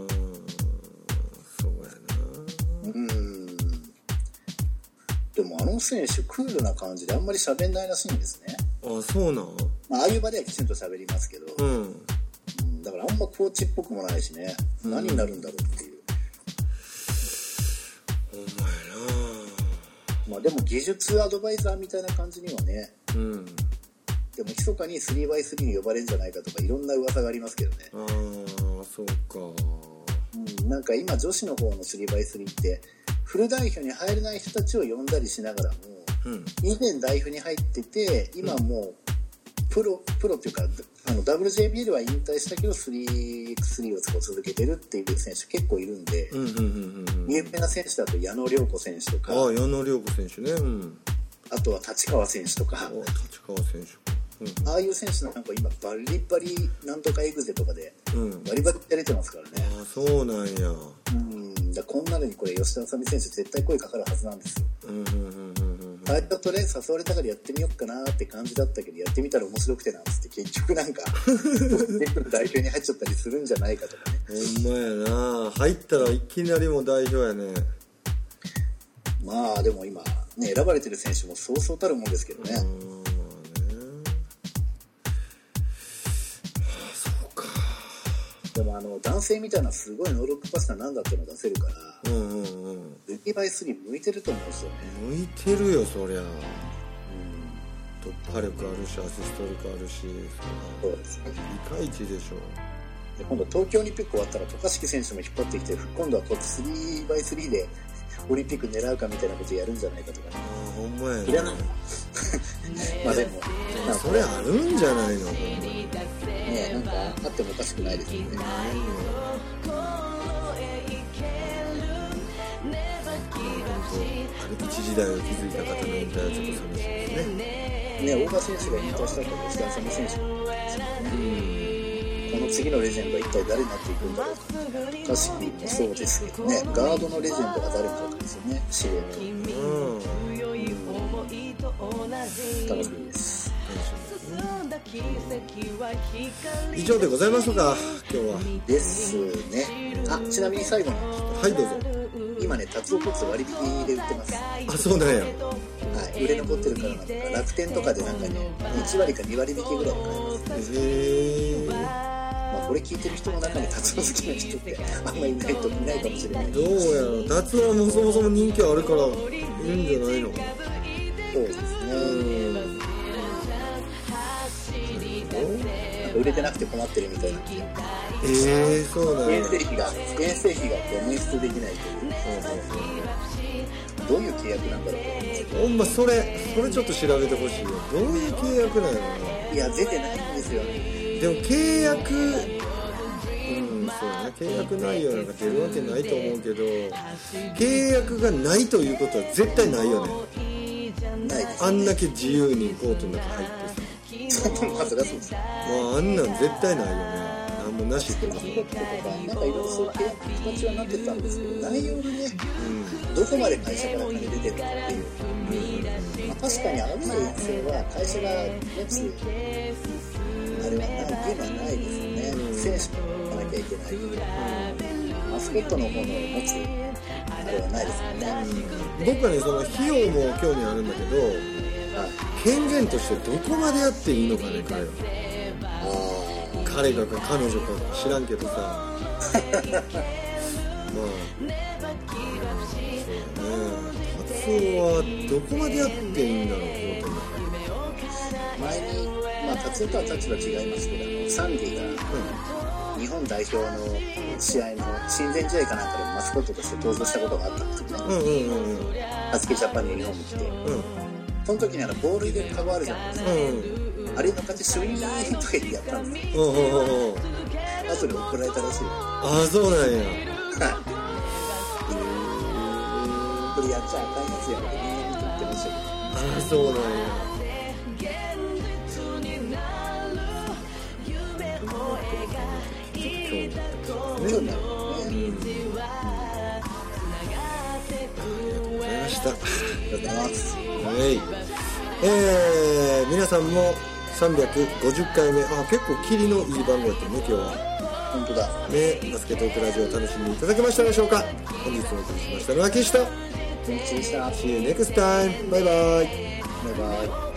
そうやな。うん。でもあの選手クールな感じであんまり喋んないらしいんですね。 あ、そうなん。 まあああいう場ではきちんと喋りますけど、うん、だからあんままコーチっぽくもないしね、うん、何になるんだろうっていう。 お前なまあでも技術アドバイザーみたいな感じにはね、 うん、 でも密かに スリーバイスリー に呼ばれるんじゃないかとかいろんな噂がありますけどね。 ああそうか、 うん、なんか今女子の方の スリーバイスリー ってフル代表に入れない人たちを呼んだりしながらも、うん、以前代表に入ってて今もうプロ、プロっていうかあの ダブリュージェービーエル は引退したけど スリーエックススリー を続けてるっていう選手結構いるんで、うんうんうんうん、有名な選手だと矢野良子選手とか、 ああ矢野良子選手ね、うん、 あとは立川選手とか、あ立川選手、うんうん、 ああいう選手なんか今バリバリなんとかエグゼとかでバリバリやれてますからね、 うん、ああそうなんや、 うん、だこんなのにこれ吉田麻美選手絶対声かかるはずなんですよ、うんうんうんうん最初とね誘われたからやってみようかなって感じだったけどやってみたら面白くてなんつって結局なんか代表に入っちゃったりするんじゃないかとかね。 ほんまやな、入ったらいきなりもう代表やね。 まあでも今ね選ばれてる選手もそうそうたるもんですけどね。 うんでもあの男性みたいなすごいノールックパスタなんだっての出せるから、うんうんうん、スリーバイスリー向いてると思うんですよね。 向いてるよそりゃ、うん、突破力あるしアシスト力あるし、 そうですね、 ピカイチでしょ。 で今度東京オリンピック終わったら渡嘉敷選手も引っ張ってきて今度はこう スリーバイスリー でオリンピック狙うかみたいなことやるんじゃないかとかね。 あほんまやね。 いらないまあでもそれあるんじゃないのね、なんかあってもおかしくないですよね。 一時代を築いた方の引退はちょっと寂しいですね。 ね、大場選手が引退したから吉田麻美選手もですよね。この次のレジェンドは一体誰になっていくんだろうか。確かにもそうですけどね、ガードのレジェンドが誰になるかですよね。司令塔。うん。楽しみです。 以上でございますか今日は。 ですね。あちなみに最後にはいどうぞ。 今ねタツオコツ割引で売ってます。 あそうなんや。 はい、売れ残ってるからなのか楽天とかでなんかねいち割かに割引ぐらいで買えます。へえ。まあこれ聞いてる人の中にタツオ好きな人ってあんまりいないといないかもしれない。 どうやろう。タツオもそもそも人気あるからいいんじゃないの。 そうですね。売れてなくて困ってるみたいなんで。 えー、そうなんだ。 遠征費が遠征費が捻出できないという。どういう契約なんだろうと思います。 ほんまそれそれちょっと調べてほしいよ。どういう契約なんやろな。 いや出てないんですよね。 でも契約うんそうね契約内容なんか出るわけないと思うけど契約がないということは絶対ないよね。 ないですね。 あんだけ自由にコートの中入ってさ。 まあそりゃそうです。 まああんなん絶対ないよね。なんもなしってこと。 なんかいろいろそういう契約の形はなってたんですけど内容がね、うん、どこまで会社から金出てるかっていう、うんまあ、確かにある遠征は会社が持つあれはない義務はないですよね、うん、選手も行かなきゃいけない、うん、マスコットの方の持つあれはないですよね、 うん、僕はねその費用も興味あるんだけど、はい、権限としてどこまでやっていいのかね彼は。あ彼がか彼女か知らんけどさまあそうだね達夫はどこまでやっていいんだろうコートの中で。 前にまあ達夫とは立場違いますけどあのサンディが、うん、日本代表の試合の親善試合かなんかでマスコットとして登場したことがあったんですよね。うんうんうんうんバスケジャパンにユニフォーム着て、うん、その時にあのボール入れるカゴあるじゃないですか、うんあれの形シュイーンとか言ってやったんですよ。おうおうおう後で怒られたらしい。 ああそうなんや。 これやっちゃあかんやつやって言ってましたけど。 ああそうなんや。興味あるね。ありがとうございました。ありがとうございます。 はい。えー、皆さんもさんびゃくごじゅっかいめあ結構キリのいい番号やったね今日は。 本当だね。バスケットークラジオ楽しんでいただけましたでしょうか。本日お送りしましたのは岸と天地でした。 See you next time. バイバイ。 バイバイ。